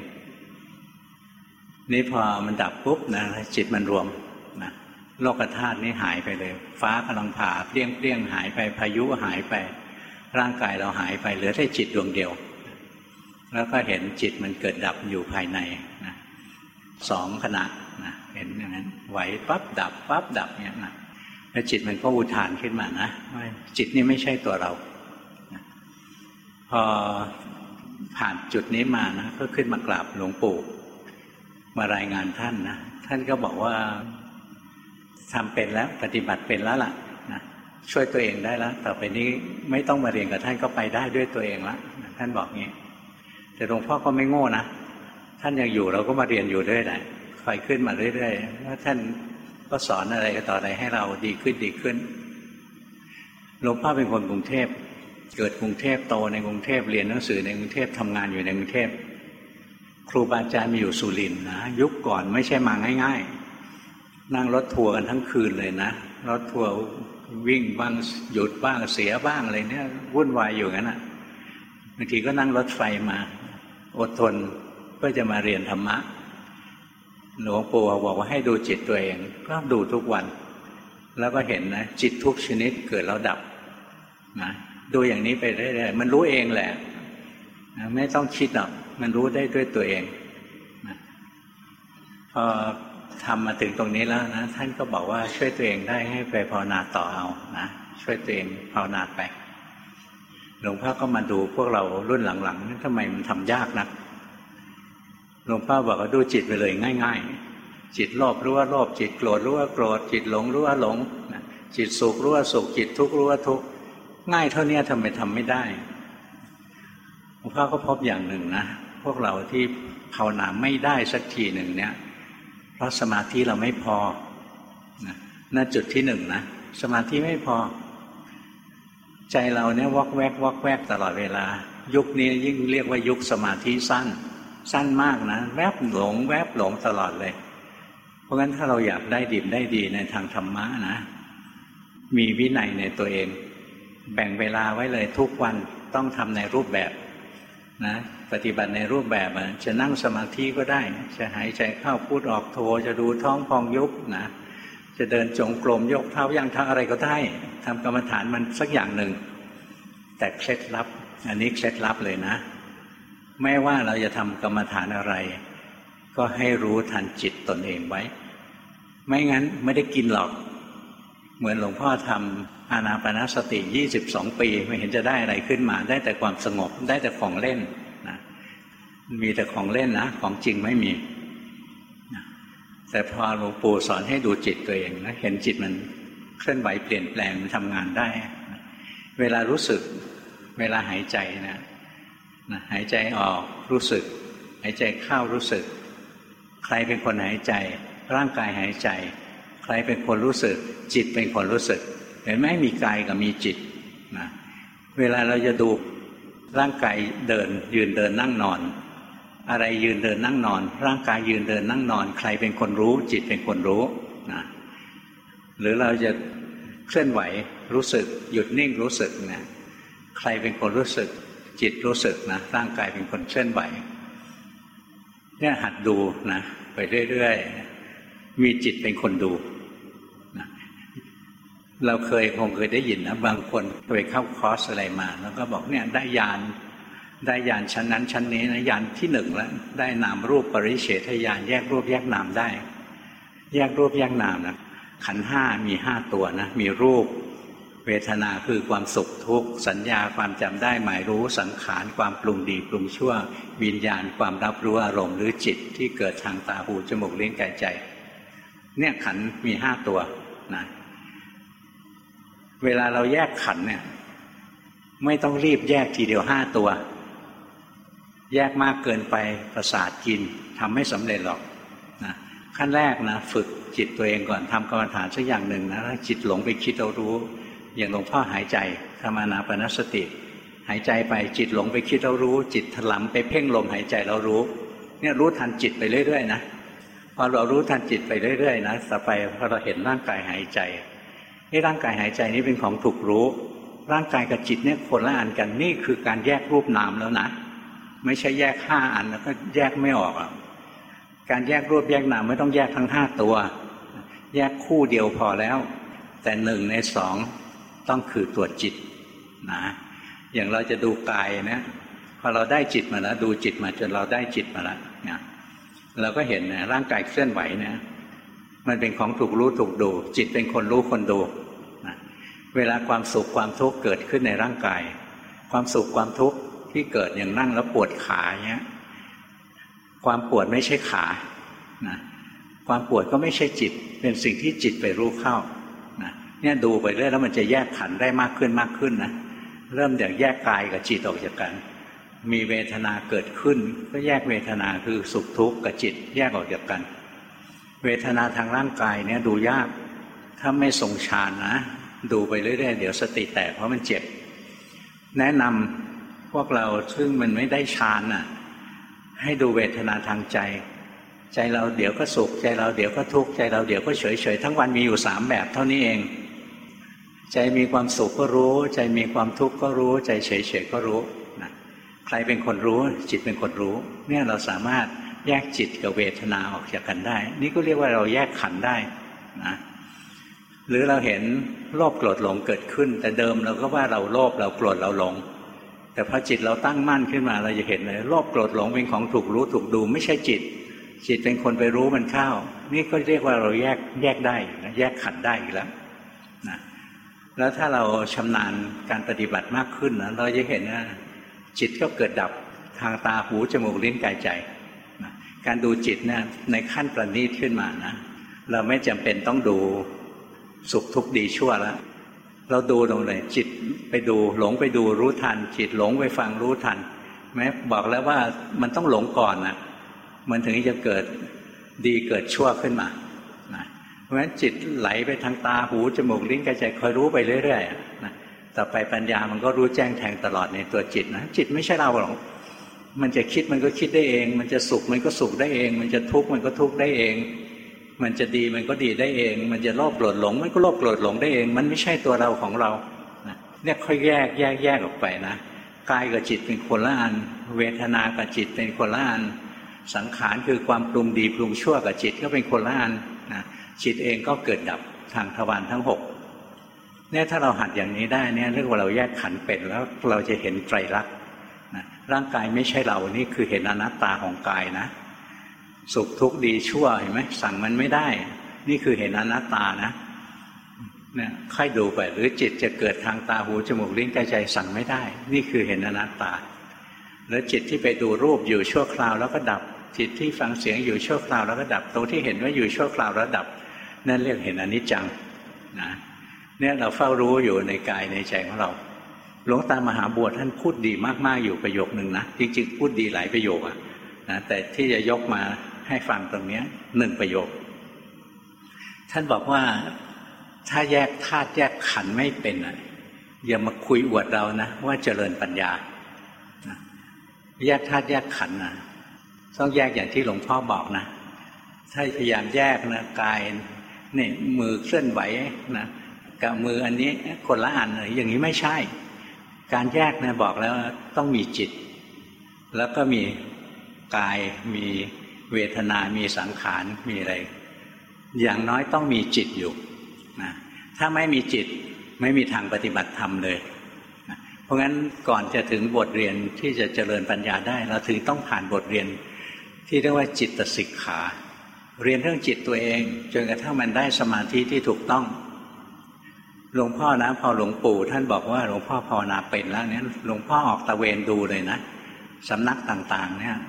นี่พอมันดับปุ๊บนะจิตมันรวมนะโลกธาตุนี้หายไปเลยฟ้ากำลังผ่าเปรี้ยงเปรี้ยงหายไปพายุหายไปร่างกายเราหายไปเหลือแค่จิตดวงเดียวแล้วก็เห็นจิตมันเกิดดับอยู่ภายในนะสองขณะนะเห็นอย่างนั้นไหวปั๊บดับปั๊บดับเนี่ยนะแล้วจิตมันก็อุทานขึ้นมานะว่าจิตนี่ไม่ใช่ตัวเรานะพอผ่านจุดนี้มานะก็ขึ้นมากราบหลวงปู่มารายงานท่านนะท่านก็บอกว่าทำเป็นแล้วปฏิบัติเป็นแล้วล่ะนะช่วยตัวเองได้แล้วต่อไปนี้ไม่ต้องมาเรียนกับท่านก็ไปได้ด้วยตัวเองแล้วท่านบอกงี้แต่หลวงพ่อก็ไม่โง่นะท่านยังอยู่เราก็มาเรียนอยู่ด้วยแหละคอยขึ้นมาเรื่อยๆว่าท่านก็สอนอะไรต่ออะไรให้เราดีขึ้นดีขึ้นหลวงพ่อเป็นคนกรุงเทพเกิดกรุงเทพโตในกรุงเทพเรียนหนังสือในกรุงเทพทำงานอยู่ในกรุงเทพครูบาอาจารย์มีอยู่สุรินทร์นะยุคก่อนไม่ใช่มาง่ายๆนั่งรถทัวร์กันทั้งคืนเลยนะรถทัวร์วิ่งบ้างหยุดบ้างเสียบ้างอะไรเนี่ยวุ่นวายอยู่งั้นอ่ะบางทีก็นั่งรถไฟมาอดทนเพื่อจะมาเรียนธรรมะหลวงปู่บอกว่าให้ดูจิตตัวเองก็ดูทุกวันแล้วก็เห็นนะจิตทุกชนิดเกิดแล้วดับนะดูอย่างนี้ไปเรื่อยๆมันรู้เองแหละนะไม่ต้องคิดหรอกมันรู้ได้ด้วยตัวเองนะพอทำมาถึงตรงนี้แล้วนะท่านก็บอกว่าช่วยตัวเองได้ให้ไปภาวนาต่อเอานะช่วยตัวเองภาวนาไปหลวงพ่อก็มาดูพวกเรารุ่นหลังๆนี่ทำไมมันทำยากนักหลวงพ่อบอกว่าดูจิตไปเลยง่ายๆจิตโลภรู้ว่าโลภจิตโกรธรู้ว่าโกรธจิตหลงรู้ว่าหลงจิตสุขรู้ว่าสุขจิตทุกข์รู้ว่าทุกข์ง่ายเท่านี้ทำไมทำไม่ได้หลวงพ่อก็พบอย่างหนึ่งนะพวกเราที่ภาวนาไม่ได้สักทีหนึ่งเนี่ยเพราะสมาธิเราไม่พอนั่นจุดที่หนึ่งนะสมาธิไม่พอใจเราเนี่ยวอกแวกวอกแวกตลอดเวลายุคนี้ยิ่งเรียกว่ายุคสมาธิสั้นสั้นมากนะแวบหลงแวบหลงตลอดเลยเพราะงั้นถ้าเราอยากได้ดีได้ดีในทางธรรมะนะมีวินัยในตัวเองแบ่งเวลาไว้เลยทุกวันต้องทำในรูปแบบนะปฏิบัติในรูปแบบจะนั่งสมาธิก็ได้จะหายใจเข้าพูดออกโทจะดูท้องพองยุบนะจะเดินจงกรมยกเท้าย่างเท้าอะไรก็ได้ทำกรรมฐานมันสักอย่างหนึ่งแต่เคล็ดลับอันนี้เคล็ดลับเลยนะไม่ว่าเราจะทำกรรมฐานอะไรก็ให้รู้ทันจิตตนเองไว้ไม่งั้นไม่ได้กินหรอกเหมือนหลวงพ่อทำอานาปานสติยี่สิบสองปีไม่เห็นจะได้อะไรขึ้นมาได้แต่ความสงบได้แต่ของเล่นนะมีแต่ของเล่นนะของจริงไม่มีนะแต่พอหลวงปู่สอนให้ดูจิตตัวเองนะเห็นจิตมันเคลื่อนไหวเปลี่ยนแปลงมันทำงานได้นะเวลารู้สึกเวลาหายใจนะนะหายใจออกรู้สึกหายใจเข้ารู้สึกใครเป็นคนหายใจร่างกายหายใจใครเป็นคนรู้สึกจิตเป็นคนรู้สึกเห็นไหมมีกายกับมีจิตนะเวลาเราจะดูร่างกายเดินยืนเดินนั่งนอนอะไรยืนเดินนั่งนอนร่างกายยืนเดินนั่งนอนใครเป็นคนรู้จิตเป็นคนรู้นะหรือเราจะเคลื่อนไหวรู้สึกหยุดนิ่งรู้สึกนะใครเป็นคนรู้สึกจิตรู้สึกนะร่างกายเป็นคนเคลื่อนไหวเนี่ยหัดดูนะไปเรื่อยๆมีจิตเป็นคนดูนะเราเคยคงเคยได้ยินนะบางคนไปเข้าคอร์สอะไรมาแล้วก็บอกเนี่ยได้ญาณได้ญาณชั้นนั้นชั้นนี้นะญาณที่หนึ่งแล้วได้นามรูปปริเฉทญาณแยกรูปแยกนามได้แยกรูปแยกนามนะขันธ์ห้ามีห้าตัวนะมีรูปเวทนาคือความสุขทุกข์สัญญาความจำได้หมายรู้สังขารความปรุงดีปรุงชั่ววิญญาณความรับรู้อารมณ์หรือจิตที่เกิดทางตาหูจมูกลิ้นกายใจเนี่ยขันธ์มีห้าตัวนะเวลาเราแยกขันธ์เนี่ยไม่ต้องรีบแยกทีเดียวห้าตัวแยกมากเกินไปประสาทกินทำไม่สำเร็จหรอกนะขั้นแรกนะฝึกจิตตัวเองก่อนทำกรรมฐานสักอย่างหนึ่งนะถ้าจิตหลงไปคิดเรารู้อย่างหลวงพ่อหายใจทำอานาปานสติหายใจไปจิตหลงไปคิดเรารู้จิตถลำไปเพ่งลมหายใจเรารู้เนี่ยรู้ทันจิตไปเรื่อยๆนะพอเรารู้ทันจิตไปเรื่อยๆนะต่อไปพอเราเห็นร่างกายหายใจนี่ร่างกายหายใจนี้เป็นของถูกรู้ร่างกายกับจิตเนี่ยคนละอันกันนี่คือการแยกรูปนามแล้วนะไม่ใช่แยกห้าอันแล้วก็แยกไม่ออกการแยกรูปแยกนามไม่ต้องแยกทั้งห้าตัวแยกคู่เดียวพอแล้วแต่หนึ่งในสองต้องคือตัวจิตนะอย่างเราจะดูกายเนี่ยพอเราได้จิตมาแล้วดูจิตมาจนเราได้จิตมาแล้วเนี่ยเราก็เห็นนะร่างกายเคลื่อนไหวเนี่ยมันเป็นของถูกรู้ถูกดูจิตเป็นคนรู้คนดูนะเวลาความสุขความทุกข์เกิดขึ้นในร่างกายความสุขความทุกข์ที่เกิดอย่างนั่งแล้วปวดขาเนี้ยความปวดไม่ใช่ขานะความปวดก็ไม่ใช่จิตเป็นสิ่งที่จิตไปรู้เข้านะเนี่ยดูไปเรื่อยแล้วมันจะแยกขันธ์ได้มากขึ้นมากขึ้นนะเริ่มจากแยกกายกับจิตออกจากกันมีเวทนาเกิดขึ้นก็แยกเวทนาคือสุขทุกข์กับจิตแยกออกจากกันเวทนาทางร่างกายเนี่ยดูยากถ้าไม่ทรงฌานนะดูไปเรื่อยๆเดี๋ยวสติแตกเพราะมันเจ็บแนะนำพวกเราซึ่งมันไม่ได้ฌานน่ะให้ดูเวทนาทางใจใจเราเดี๋ยวก็สุขใจเราเดี๋ยวก็ทุกข์ใจเราเดี๋ยวก็เฉยเฉยทั้งวันมีอยู่สามแบบเท่านี้เองใจมีความสุขก็รู้ใจมีความทุกข์ก็รู้ใจเฉยเฉยก็รู้นะใครเป็นคนรู้จิตเป็นคนรู้เนี่ยเราสามารถแยกจิตกับเวทนาออกจากกันได้นี่ก็เรียกว่าเราแยกขันธ์ได้นะหรือเราเห็นโลภโกรธหลงเกิดขึ้นแต่เดิมเราก็ว่าเราโลภเราโกรธเราหลงแต่พอจิตเราตั้งมั่นขึ้นมาเราจะเห็นเลยโลภโกรธหลงเป็นของถูกรู้ถูกดูไม่ใช่จิตจิตเป็นคนไปรู้มันเข้านี่ก็เรียกว่าเราแยกแยกได้นะแยกขันธ์ได้อีกแล้วนะแล้วถ้าเราชำนาญการปฏิบัติมากขึ้นนะเราจะเห็นว่าจิตก็เกิดดับทางตาหูจมูกลิ้นกายใจนะการดูจิตเนี่ยในขั้นประณีตขึ้นมานะเราไม่จำเป็นต้องดูสุขทุกข์ดีชั่วแล้วเราดูตรงเลยจิตไปดูหลงไปดูรู้ทันจิตหลงไปฟังรู้ทันแม้บอกแล้วว่ามันต้องหลงก่อนนะมันถึงจะเกิดดีเกิดชั่วขึ้นมานะเพราะฉะนั้นจิตไหลไปทางตาหูจมูกลิ้นกายใจคอยรู้ไปเรื่อยๆนะต่อไปปัญญามันก็รู้แจ้งแทงตลอดในตัวจิตนะจิตไม่ใช่เราหรอกมันจะคิดมันก็คิดได้เองมันจะสุขมันก็สุขได้เองมันจะทุกข์มันก็ทุกข์ได้เองมันจะดีมันก็ดีได้เองมันจะโลภโกรธหลงมันก็โลภโกรธหลงได้เองมันไม่ใช่ตัวเราของเรานะเนี่ยค่อยแยกแยกแยกออกไปนะกายกับจิตเป็นคนละอันเวทนากับจิตเป็นคนละอันสังขารคือความปรุงดีปรุงชั่วกับจิตก็เป็นคนละอันนะจิตเองก็เกิดดับทางทวารทั้งหกเนี่ยถ้าเราหัดอย่างนี้ได้เนี่ยเรียกว่าเราแยกขันธ์เป็นแล้วเราจะเห็นไตรลักษณ์นะร่างกายไม่ใช่เรานี่คือเห็นอนัตตาของกายนะสุขทุกข์ดีชั่วเห็นไหมสั่งมันไม่ได้นี่คือเห็นอนัตตานะเนี่ยค่อยดูไปหรือจิตจะเกิดทางตาหูจมูกลิ้นกายใจสั่งไม่ได้นี่คือเห็นอนัตตาแล้วจิตที่ไปดูรูปอยู่ชั่วคราวแล้วก็ดับจิตที่ฟังเสียงอยู่ชั่วคราวแล้วก็ดับตรงที่เห็นว่าอยู่ชั่วคราวแล้วดับนั่นเรียกเห็นอนิจจังนะเนี่ยเราเฝ้ารู้อยู่ในกายในใจของเราหลวงตามหาบัวท่านพูดดีมากๆอยู่ประโยคนึงนะจริงๆพูดดีหลายประโยคอะนะแต่ที่จะยกมาให้ฟังตรงนี้หนึ่งประโยคท่านบอกว่าถ้าแยกธาตุแยกขันธ์ไม่เป็นอ่ะอย่ามาคุยอวดเรานะว่าเจริญปัญญาแยกธาตุแยกขันธ์นะต้องแยกอย่างที่หลวงพ่อบอกนะถ้าพยายามแยกนะกายนี่มือเคลื่อนไหวนะกับมืออันนี้คนละอันเลยอย่างนี้ไม่ใช่การแยกนะบอกแล้วต้องมีจิตแล้วก็มีกายมีเวทนามีสังขารมีอะไรอย่างน้อยต้องมีจิตอยู่นะถ้าไม่มีจิตไม่มีทางปฏิบัติธรรมเลยนะเพราะงั้นก่อนจะถึงบทเรียนที่จะเจริญปัญญาได้เราถึงต้องผ่านบทเรียนที่เรียกว่าจิตสิกขาเรียนเรื่องจิตตัวเองจนกระทั่งมันได้สมาธิที่ถูกต้องหลวงพ่อนะพอหลวงปู่ท่านบอกว่าหลวงพ่อภาวนาเป็นแล้วเนี่ยหลวงพ่อออกตะเวนดูเลยนะสำนักต่างๆเนี่ย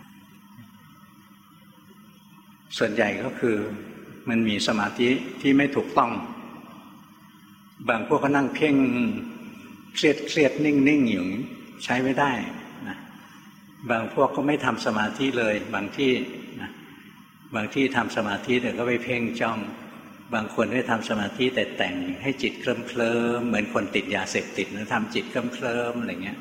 ส่วนใหญ่ก็คือมันมีสมาธิที่ไม่ถูกต้องบางพวกก็นั่งเพ่งเครียดเครียดนิ่งนิ่งอยู่ใช้ไม่ได้นะบางพวกก็ไม่ทำสมาธิเลยบางที่นะบางที่ทำสมาธิแต่ก็ไปเพ่งจ้องบางคนได้ทำสมาธิแต่แต่งให้จิตเคลิ้มเคลิ้มเหมือนคนติดยาเสพติดนะทำจิตเคลิ้มเคลิ้มอะไรเงี้ย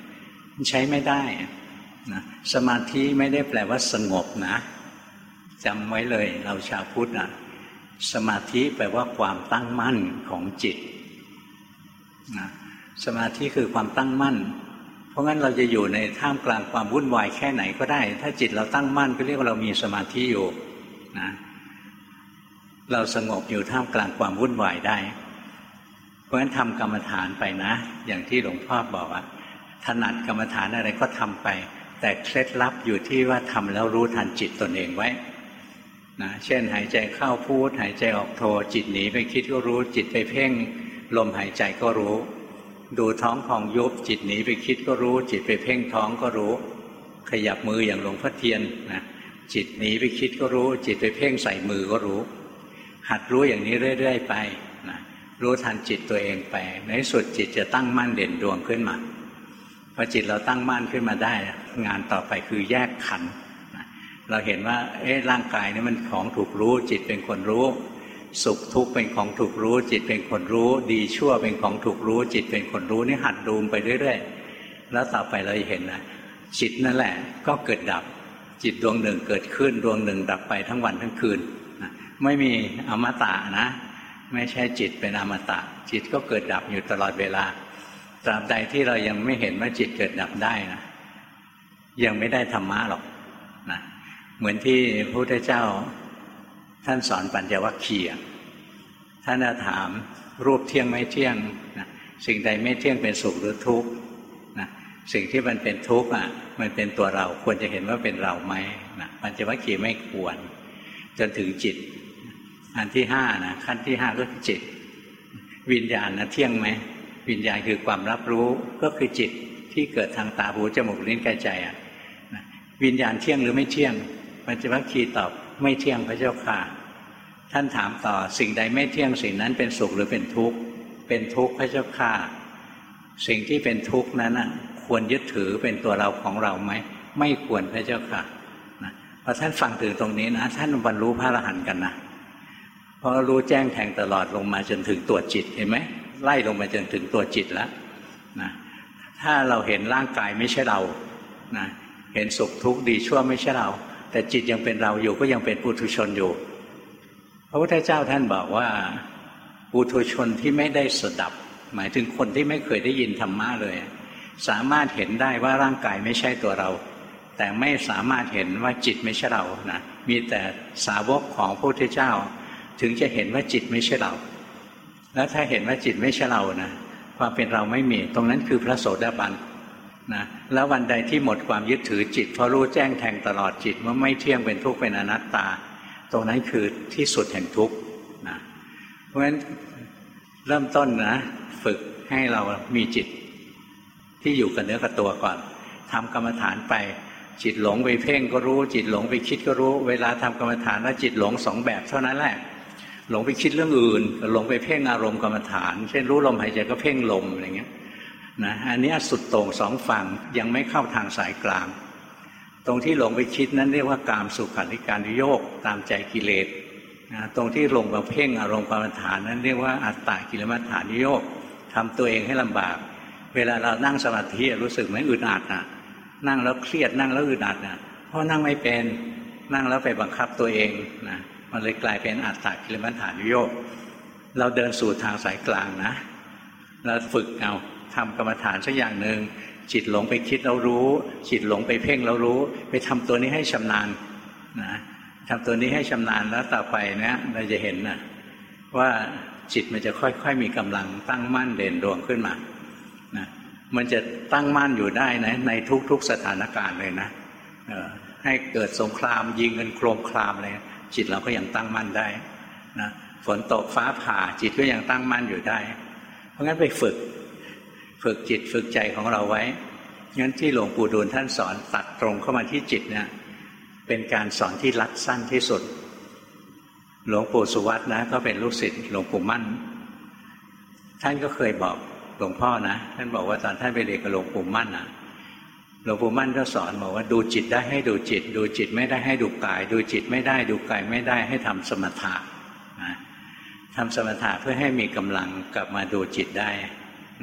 มันใช้ไม่ได้นะสมาธิไม่ได้แปลว่าสงบนะจำไว้เลยเราชาวพุทธนะสมาธิแปลว่าความตั้งมั่นของจิตนะสมาธิคือความตั้งมั่นเพราะงั้นเราจะอยู่ในท่ามกลางความวุ่นวายแค่ไหนก็ได้ถ้าจิตเราตั้งมั่นก็เรียกว่าเรามีสมาธิอยู่นะเราสงบอยู่ท่ามกลางความวุ่นวายได้เพราะฉะนั้นทำกรรมฐานไปนะอย่างที่หลวงพ่อบอกว่าถนัดกรรมฐานอะไรก็ทำไปแต่เคล็ดลับอยู่ที่ว่าทำแล้วรู้ทันจิตตนเองไว้นะเช่นหายใจเข้าพูดหายใจออกโทจิตหนีไปคิดก็รู้จิตไปเพ่งลมหายใจก็รู้ดูท้องของยุบจิตหนีไปคิดก็รู้จิตไปเพ่งท้องก็รู้ขยับมืออย่างหลวงพ่อเทียนนะจิตหนีไปคิดก็รู้จิตไปเพ่งใส่มือก็รู้หัดรู้อย่างนี้เรื่อยๆไปนะรู้ทันจิตตัวเองไปในที่สุดจิตจะตั้งมั่นเด่นดวงขึ้นมาพอจิตเราตั้งมั่นขึ้นมาได้งานต่อไปคือแยกขันธ์เราเห็นว่าเอ๊ะร่างกายนี่มันของถูกรู้จิตเป็นคนรู้สุขทุกข์เป็นของถูกรู้จิตเป็นคนรู้ดีชั่วเป็นของถูกรู้จิตเป็นคนรู้นี่หัดดูไปเรื่อยๆแล้วต่อไปเราจะเห็นนะจิตนั่นแหละก็เกิดดับจิตดวงหนึ่งเกิดขึ้นดวงหนึ่งดับไปทั้งวันทั้งคืนไม่มีอมตะนะไม่ใช่จิตเป็นอมตะจิตก็เกิดดับอยู่ตลอดเวลาตราบใดที่เรายังไม่เห็นว่าจิตเกิดดับได้นะยังไม่ได้ธรรมะหรอกนะเหมือนที่พระพุทธเจ้าท่านสอนปัญจวัคคีย์ท่านถามรูปเที่ยงไม่เที่ยงนะสิ่งใดไม่เที่ยงเป็นสุขหรือทุกข์นะสิ่งที่มันเป็นทุกข์อ่ะมันเป็นตัวเราควรจะเห็นว่าเป็นเราไหมนะปัญจวัคคีย์ไม่ควรจนถึงจิตอันที่ห้านะขั้นที่ห้าก็คือจิตวิญญาณนะเที่ยงไหมวิญญาณคือความรับรู้ก็คือจิตที่เกิดทางตาหูจมูกลิ้นกายใจอ่ะวิญญาณเที่ยงหรือไม่เที่ยงปัญจวัคคีย์ตอบไม่เที่ยงพระเจ้าค่ะท่านถามต่อสิ่งใดไม่เที่ยงสิ่งนั้นเป็นสุขหรือเป็นทุกข์เป็นทุกข์พระเจ้าค่ะสิ่งที่เป็นทุกข์นั้นน่ะควรยึดถือเป็นตัวเราของเราไหมไม่ควรพระเจ้าค่ะนะพอท่านฟังถึงตรงนี้นะท่านบรรลุพระอรหันต์กันนะเพราะรู้แจ้งแทงตลอดลงมาจนถึงตัวจิตเห็นไหมไล่ลงมาจนถึงตัวจิตแล้วนะถ้าเราเห็นร่างกายไม่ใช่เรานะเห็นสุขทุกข์ดีชั่วไม่ใช่เราแต่จิตยังเป็นเราอยู่ก็ยังเป็นปุถุชนอยู่พระพุทธเจ้าท่านบอกว่าปุถุชนที่ไม่ได้สดับหมายถึงคนที่ไม่เคยได้ยินธรรมะเลยสามารถเห็นได้ว่าร่างกายไม่ใช่ตัวเราแต่ไม่สามารถเห็นว่าจิตไม่ใช่เรานะมีแต่สาวกของพระพุทธเจ้าถึงจะเห็นว่าจิตไม่ใช่เราแล้วถ้าเห็นว่าจิตไม่ใช่เรานะความเป็นเราไม่มีตรงนั้นคือพระโสดาบันนะแล้ววันใดที่หมดความยึดถือจิตเพราะรู้แจ้งแทงตลอดจิตว่าไม่เที่ยงเป็นทุกข์เป็นอนัตตาตรงนั้นคือที่สุดแห่งทุกข์นะเพราะฉะนั้นเริ่มต้นนะฝึกให้เรามีจิตที่อยู่กับเนื้อกับตัวก่อนทำกรรมฐานไปจิตหลงไปเพ่งก็รู้จิตหลงไปคิดก็รู้เวลาทำกรรมฐานแล้วจิตหลงสองแบบเท่านั้นแหละหลงไปคิดเรื่องอื่นหลงไปเพ่งอารมณ์กรรมฐานเช่นรู้ลมหายใจก็เพ่งลมอะไรเงี้ยนะอันนี้สุดโต่งสองฝั่งยังไม่เข้าทางสายกลางตรงที่หลงไปคิดนั้นเรียกว่ากามสุขันธิการุโยคตามใจกิเลสนะตรงที่หลงไปเพ่งอารมณ์กรรมฐานนั้นเรียกว่าอัตตกิลมัฏฐานุโยคทำตัวเองให้ลำบากเวลาเรานั่งสมาธิรู้สึกไหมอึดอัดนะนั่งแล้วเครียดนั่งแล้วอึดอัดนะเพราะนั่งไม่เป็นนั่งแล้วไปบังคับตัวเองนะมันเลยกลายเป็นอัตตกิลมัฏฐานุโยคเราเดินสู่ทางสายกลางนะเราฝึกเอาทำกรรมฐานสักอย่างหนึ่งจิตหลงไปคิดเรารู้จิตหลงไปเพ่งเรารู้ไปทำตัวนี้ให้ชำนาญนะทำตัวนี้ให้ชำนาญแล้วต่อไปเนี่ยเราจะเห็นนะว่าจิตมันจะค่อยๆมีกำลังตั้งมั่นเด่นดวงขึ้นมานะมันจะตั้งมั่นอยู่ได้นะในทุกๆสถานการณ์เลยนะให้เกิดสงครามยิงกันโครมครามเลยจิตเราก็ยังตั้งมั่นได้นะฝนตกฟ้าผ่าจิตก็ยังตั้งมั่นอยู่ได้เพราะงั้นไปฝึกฝึกจิตฝึกใจของเราไว้งั้นที่หลวงปู่ดูลท่านสอนตัดตรงเข้ามาที่จิตเนี่ยเป็นการสอนที่รัดสั้นที่สุดหลวงปู่สุวัตนะก็เป็นลูกศิษย์หลวงปู่มั่นท่านก็เคยบอกหลวงพ่อนะท่านบอกว่าตอนท่านไปเรียนกับหลวงปู่มั่นนะหลวงปู่มั่นก็สอนบอกว่าดูจิตได้ให้ดูจิตดูจิตไม่ได้ให้ดูกายดูจิตไม่ได้ดูกายไม่ได้ให้ทำสมถะนะทำสมถะเพื่อให้มีกำลังกลับมาดูจิตได้นะ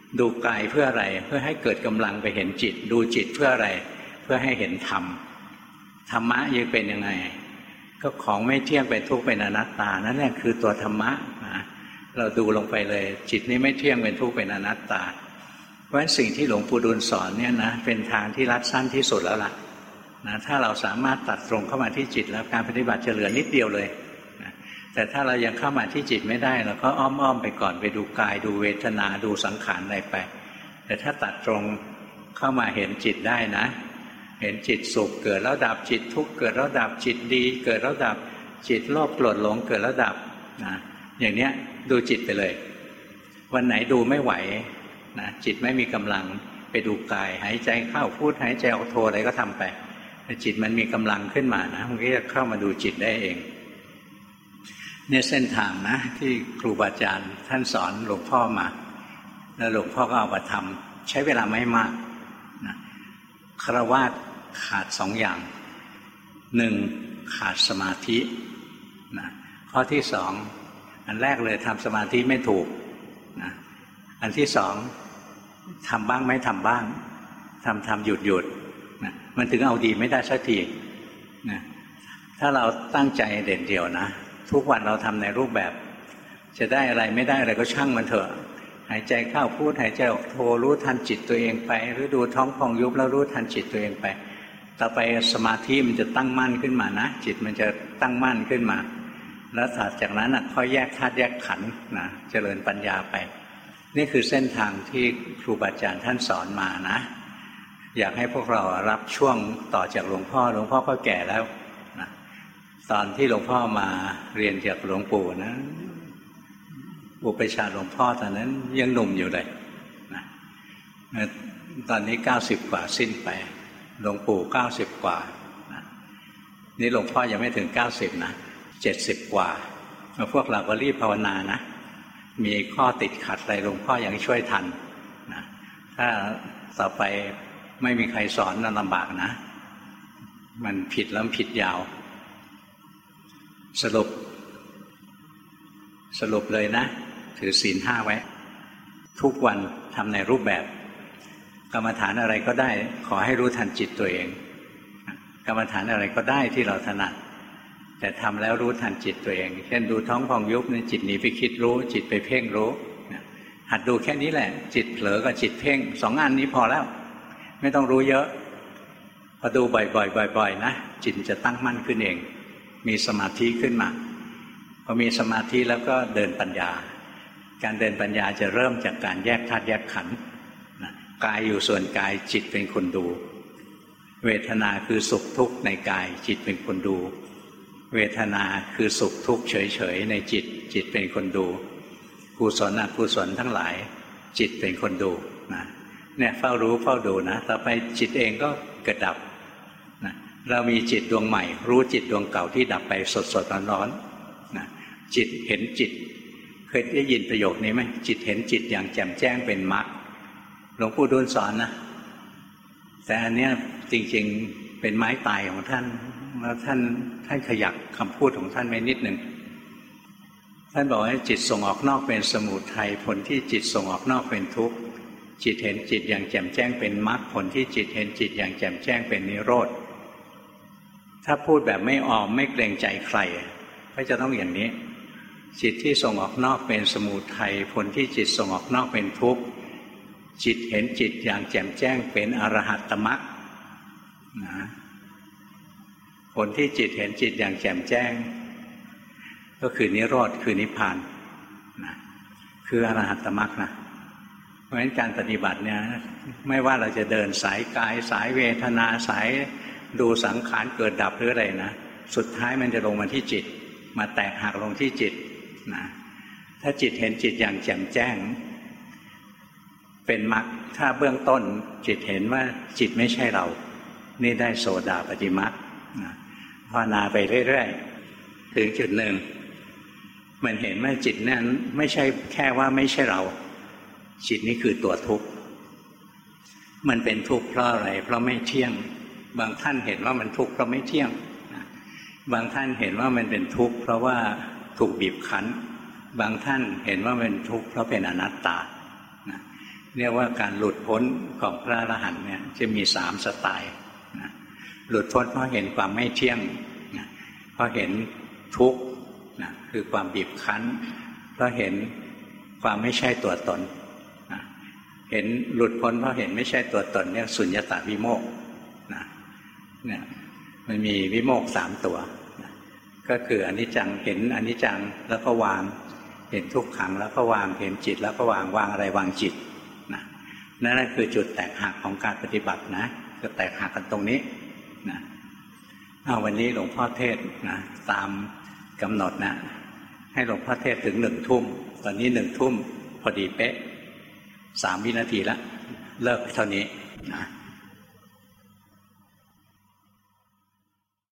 ดูกายเพื่ออะไรเพื่อให้เกิดกำลังไปเห็นจิตดูจิตเพื่ออะไรเพื่อให้เห็นธรรมธรรมะยังเป็นยังไงก็ของไม่เที่ยงเป็นทุกข์เป็นอนัตตานั่นแหละคือตัวธรรมะนะเราดูลงไปเลยจิตนี้ไม่เที่ยงเป็นทุกข์เป็นอนัตตาเพราะฉะนั้นสิ่งที่หลวงปู่ดูลสอนเนี่ยนะเป็นทางที่รัดสั้นที่สุดแล้วล่ะนะถ้าเราสามารถตัดตรงเข้ามาที่จิตแล้วการปฏิบัติจะเหลือนิดเดียวเลยนะแต่ถ้าเรายังเข้ามาที่จิตไม่ได้เราก็อ้อมๆไปก่อนไปดูกายดูเวทนาดูสังขารอะไรไปแต่ถ้าตัดตรงเข้ามาเห็นจิตได้นะเห็นจิตสุขเกิดแล้วดับจิตทุกข์เกิดแล้วดับจิตดีเกิดแล้วดับจิตโลภโกรธหลงเกิดแล้วดับนะอย่างเนี้ยดูจิตไปเลยวันไหนดูไม่ไหวนะจิตไม่มีกำลังไปดูกายหายใจเข้าพูดหายใจออกโทอะไรก็ทำไปแต่จิตมันมีกำลังขึ้นมานะมันก็จะเข้ามาดูจิตได้เองเนี่ยเส้นทางนะที่ครูบาอาจารย์ท่านสอนหลวงพ่อมาแล้วหลวงพ่อก็เอามาทำใช้เวลาไม่มากนะฆราวาสขาดสองอย่างหนึ่งขาดสมาธินะข้อที่สองอันแรกเลยทำสมาธิไม่ถูกนะอันที่สองทำบ้างไม่ทำบ้างทำทำหยุดหยุดนะมันถึงเอาดีไม่ได้สักทีนะถ้าเราตั้งใจเด่นเดี่ยวนะทุกวันเราทำในรูปแบบจะได้อะไรไม่ได้อะไรก็ช่างมันเถอะหายใจเข้าพูดหายใจออกโทรู้ทันจิตตัวเองไปหรือดูท้องพองยุบแล้วรู้ทันจิตตัวเองไปต่อไปสมาธิมันจะตั้งมั่นขึ้นมานะจิตมันจะตั้งมั่นขึ้นมาแล้วถัดจากนั้นนะค่อยแยกธาตุแยกขันธ์นะเจริญปัญญาไปนี่คือเส้นทางที่ครูบาอาจารย์ท่านสอนมานะอยากให้พวกเรารับช่วงต่อจากหลวงพ่อหลวงพ่อก็แก่แล้วนะตอนที่หลวงพ่อมาเรียนจากหลวงปู่นะอุปชฌาย์หลวงพ่อตอนนั้นยังหนุ่มอยู่เลยนะตอนนี้เก้าสิบกว่าสิ้นไปหลวงปู่เก้าสิบกว่านะนี่หลวงพ่อยังไม่ถึงเก้าสิบนะเจ็ดสิบกว่าพวกเราก็รีบภาวนานะมีข้อติดขัดอะไรหลวงพ่อยังช่วยทันนะถ้าต่อไปไม่มีใครสอนน่าลำบากนะมันผิดแล้วผิดยาวสรุปสรุปเลยนะถือศีลห้าไว้ทุกวันทำในรูปแบบกรรมฐานอะไรก็ได้ขอให้รู้ทันจิตตัวเองกรรมฐานอะไรก็ได้ที่เราถนัดแต่ทำแล้วรู้ทันจิตตัวเองเช่นดูท้องพองยุบเนี่ยจิตหนีไปคิดรู้จิตไปเพ่งรู้หัดดูแค่นี้แหละจิตเผลอกับจิตเพ่งสองอันนี้พอแล้วไม่ต้องรู้เยอะพอดูบ่อยๆบ่อยๆนะจิตจะตั้งมั่นขึ้นเองมีสมาธิขึ้นมาพอมีสมาธิแล้วก็เดินปัญญาการเดินปัญญาจะเริ่มจากการแยกธาตุแยกขันธ์กายอยู่ส่วนกายจิตเป็นคนดูเวทนาคือสุขทุกข์ในกายจิตเป็นคนดูเวทนาคือสุขทุกข์เฉยๆในจิตจิตเป็นคนดูกุศลอกุศลทั้งหลายจิตเป็นคนดูนะเนี่ยเฝ้ารู้เฝ้าดูนะต่อไปจิตเองก็เกิดดับนะเรามีจิตดวงใหม่รู้จิตดวงเก่าที่ดับไปสดๆร้อนๆนะจิตเห็นจิตเคยได้ยินประโยคนี้ไหมจิตเห็นจิตอย่างแจ่มแจ้งเป็นมรรคหลวงปู่ดูลสอนนะแต่อันเนี้ยจริงๆเป็นไม้ตายของท่านแล้วท่านท่านขยักคำพูดของท่านไปนิดหนึ่งท่านบอกให้จิตส่งออกนอกเป็นสมุทัยผลที่จิตส่งออกนอกเป็นทุกข์จิตเห็นจิตอย่างแจ่มแจ้งเป็นมรรคผลที่จิตเห็นจิตอย่างแจ่มแจ้งเป็นนิโรธถ้าพูดแบบไม่ออมไม่เกรงใจใครก็จะต้องอย่างนี้จิตที่ส่งออกนอกเป็นสมุทัยผลที่จิตส่งออกนอกเป็นทุกข์จิตเห็นจิตอย่างแจ่มแจ้งเป็นอรหัตตมรรคนะผลที่จิตเห็นจิตอย่างแจ่มแจ้งก็คือนิโรธคือนิพพานนะคืออรหัตตมรรคนะเพราะฉะนั้นการปฏิบัติเนี่ยไม่ว่าเราจะเดินสายกายสายเวทนาสายดูสังขารเกิดดับหรืออะไรนะสุดท้ายมันจะลงมาที่จิตมาแตกหักลงที่จิตนะถ้าจิตเห็นจิตอย่างแจ่มแจ้งเป็นมรรคถ้าเบื้องต้นจิตเห็นว่าจิตไม่ใช่เรานี่ได้โสดาปัตติมรรคนะภาวนาไปเรื่อยๆถึงจุดหนึ่งมันเห็นว่าจิตนั้นไม่ใช่แค่ว่าไม่ใช่เราจิตนี้คือตัวทุกข์มันเป็นทุกข์เพราะอะไรเพราะไม่เที่ยงบางท่านเห็นว่ามันทุกข์เพราะไม่เที่ยงบางท่านเห็นว่ามันเป็นทุกข์เพราะว่าถูกบีบคั้นบางท่านเห็นว่ามันทุกข์เพราะเป็นอนัตตาเรียกว่าการหลุดพ้นของพระอรหันต์เนี่ยจะมีสามสไตล์นะหลุดพ้นเพราะเห็นความไม่เที่ยงนะเพราะเห็นทุกข์นะคือความบีบคั้นเพราะเห็นความไม่ใช่ตัวตนนะเห็นหลุดพ้นเพราะเห็นไม่ใช่ตัวตนเนี่ยสุญญตาวิโมกข์นะเนี่ยมันมีวิโมกข์สามตัวนะก็คืออนิจจังเห็นอนิจจังแล้วก็วางเห็นทุกขังแล้วก็วางเห็นจิตแล้วก็วางวางอะไรวางจิตนะนั่นคือจุดแตกหักของการปฏิบัตินะจะแตกหักกันตรงนี้นะเอาวันนี้หลวงพ่อเทศนะตามกำหนดนะให้หลวงพ่อเทศถึงหนึ่งทุ่มตอนนี้หนึ่งทุ่มพอดีเป๊ะสามวินาทีแล้วเลิกไปเท่านี้นะ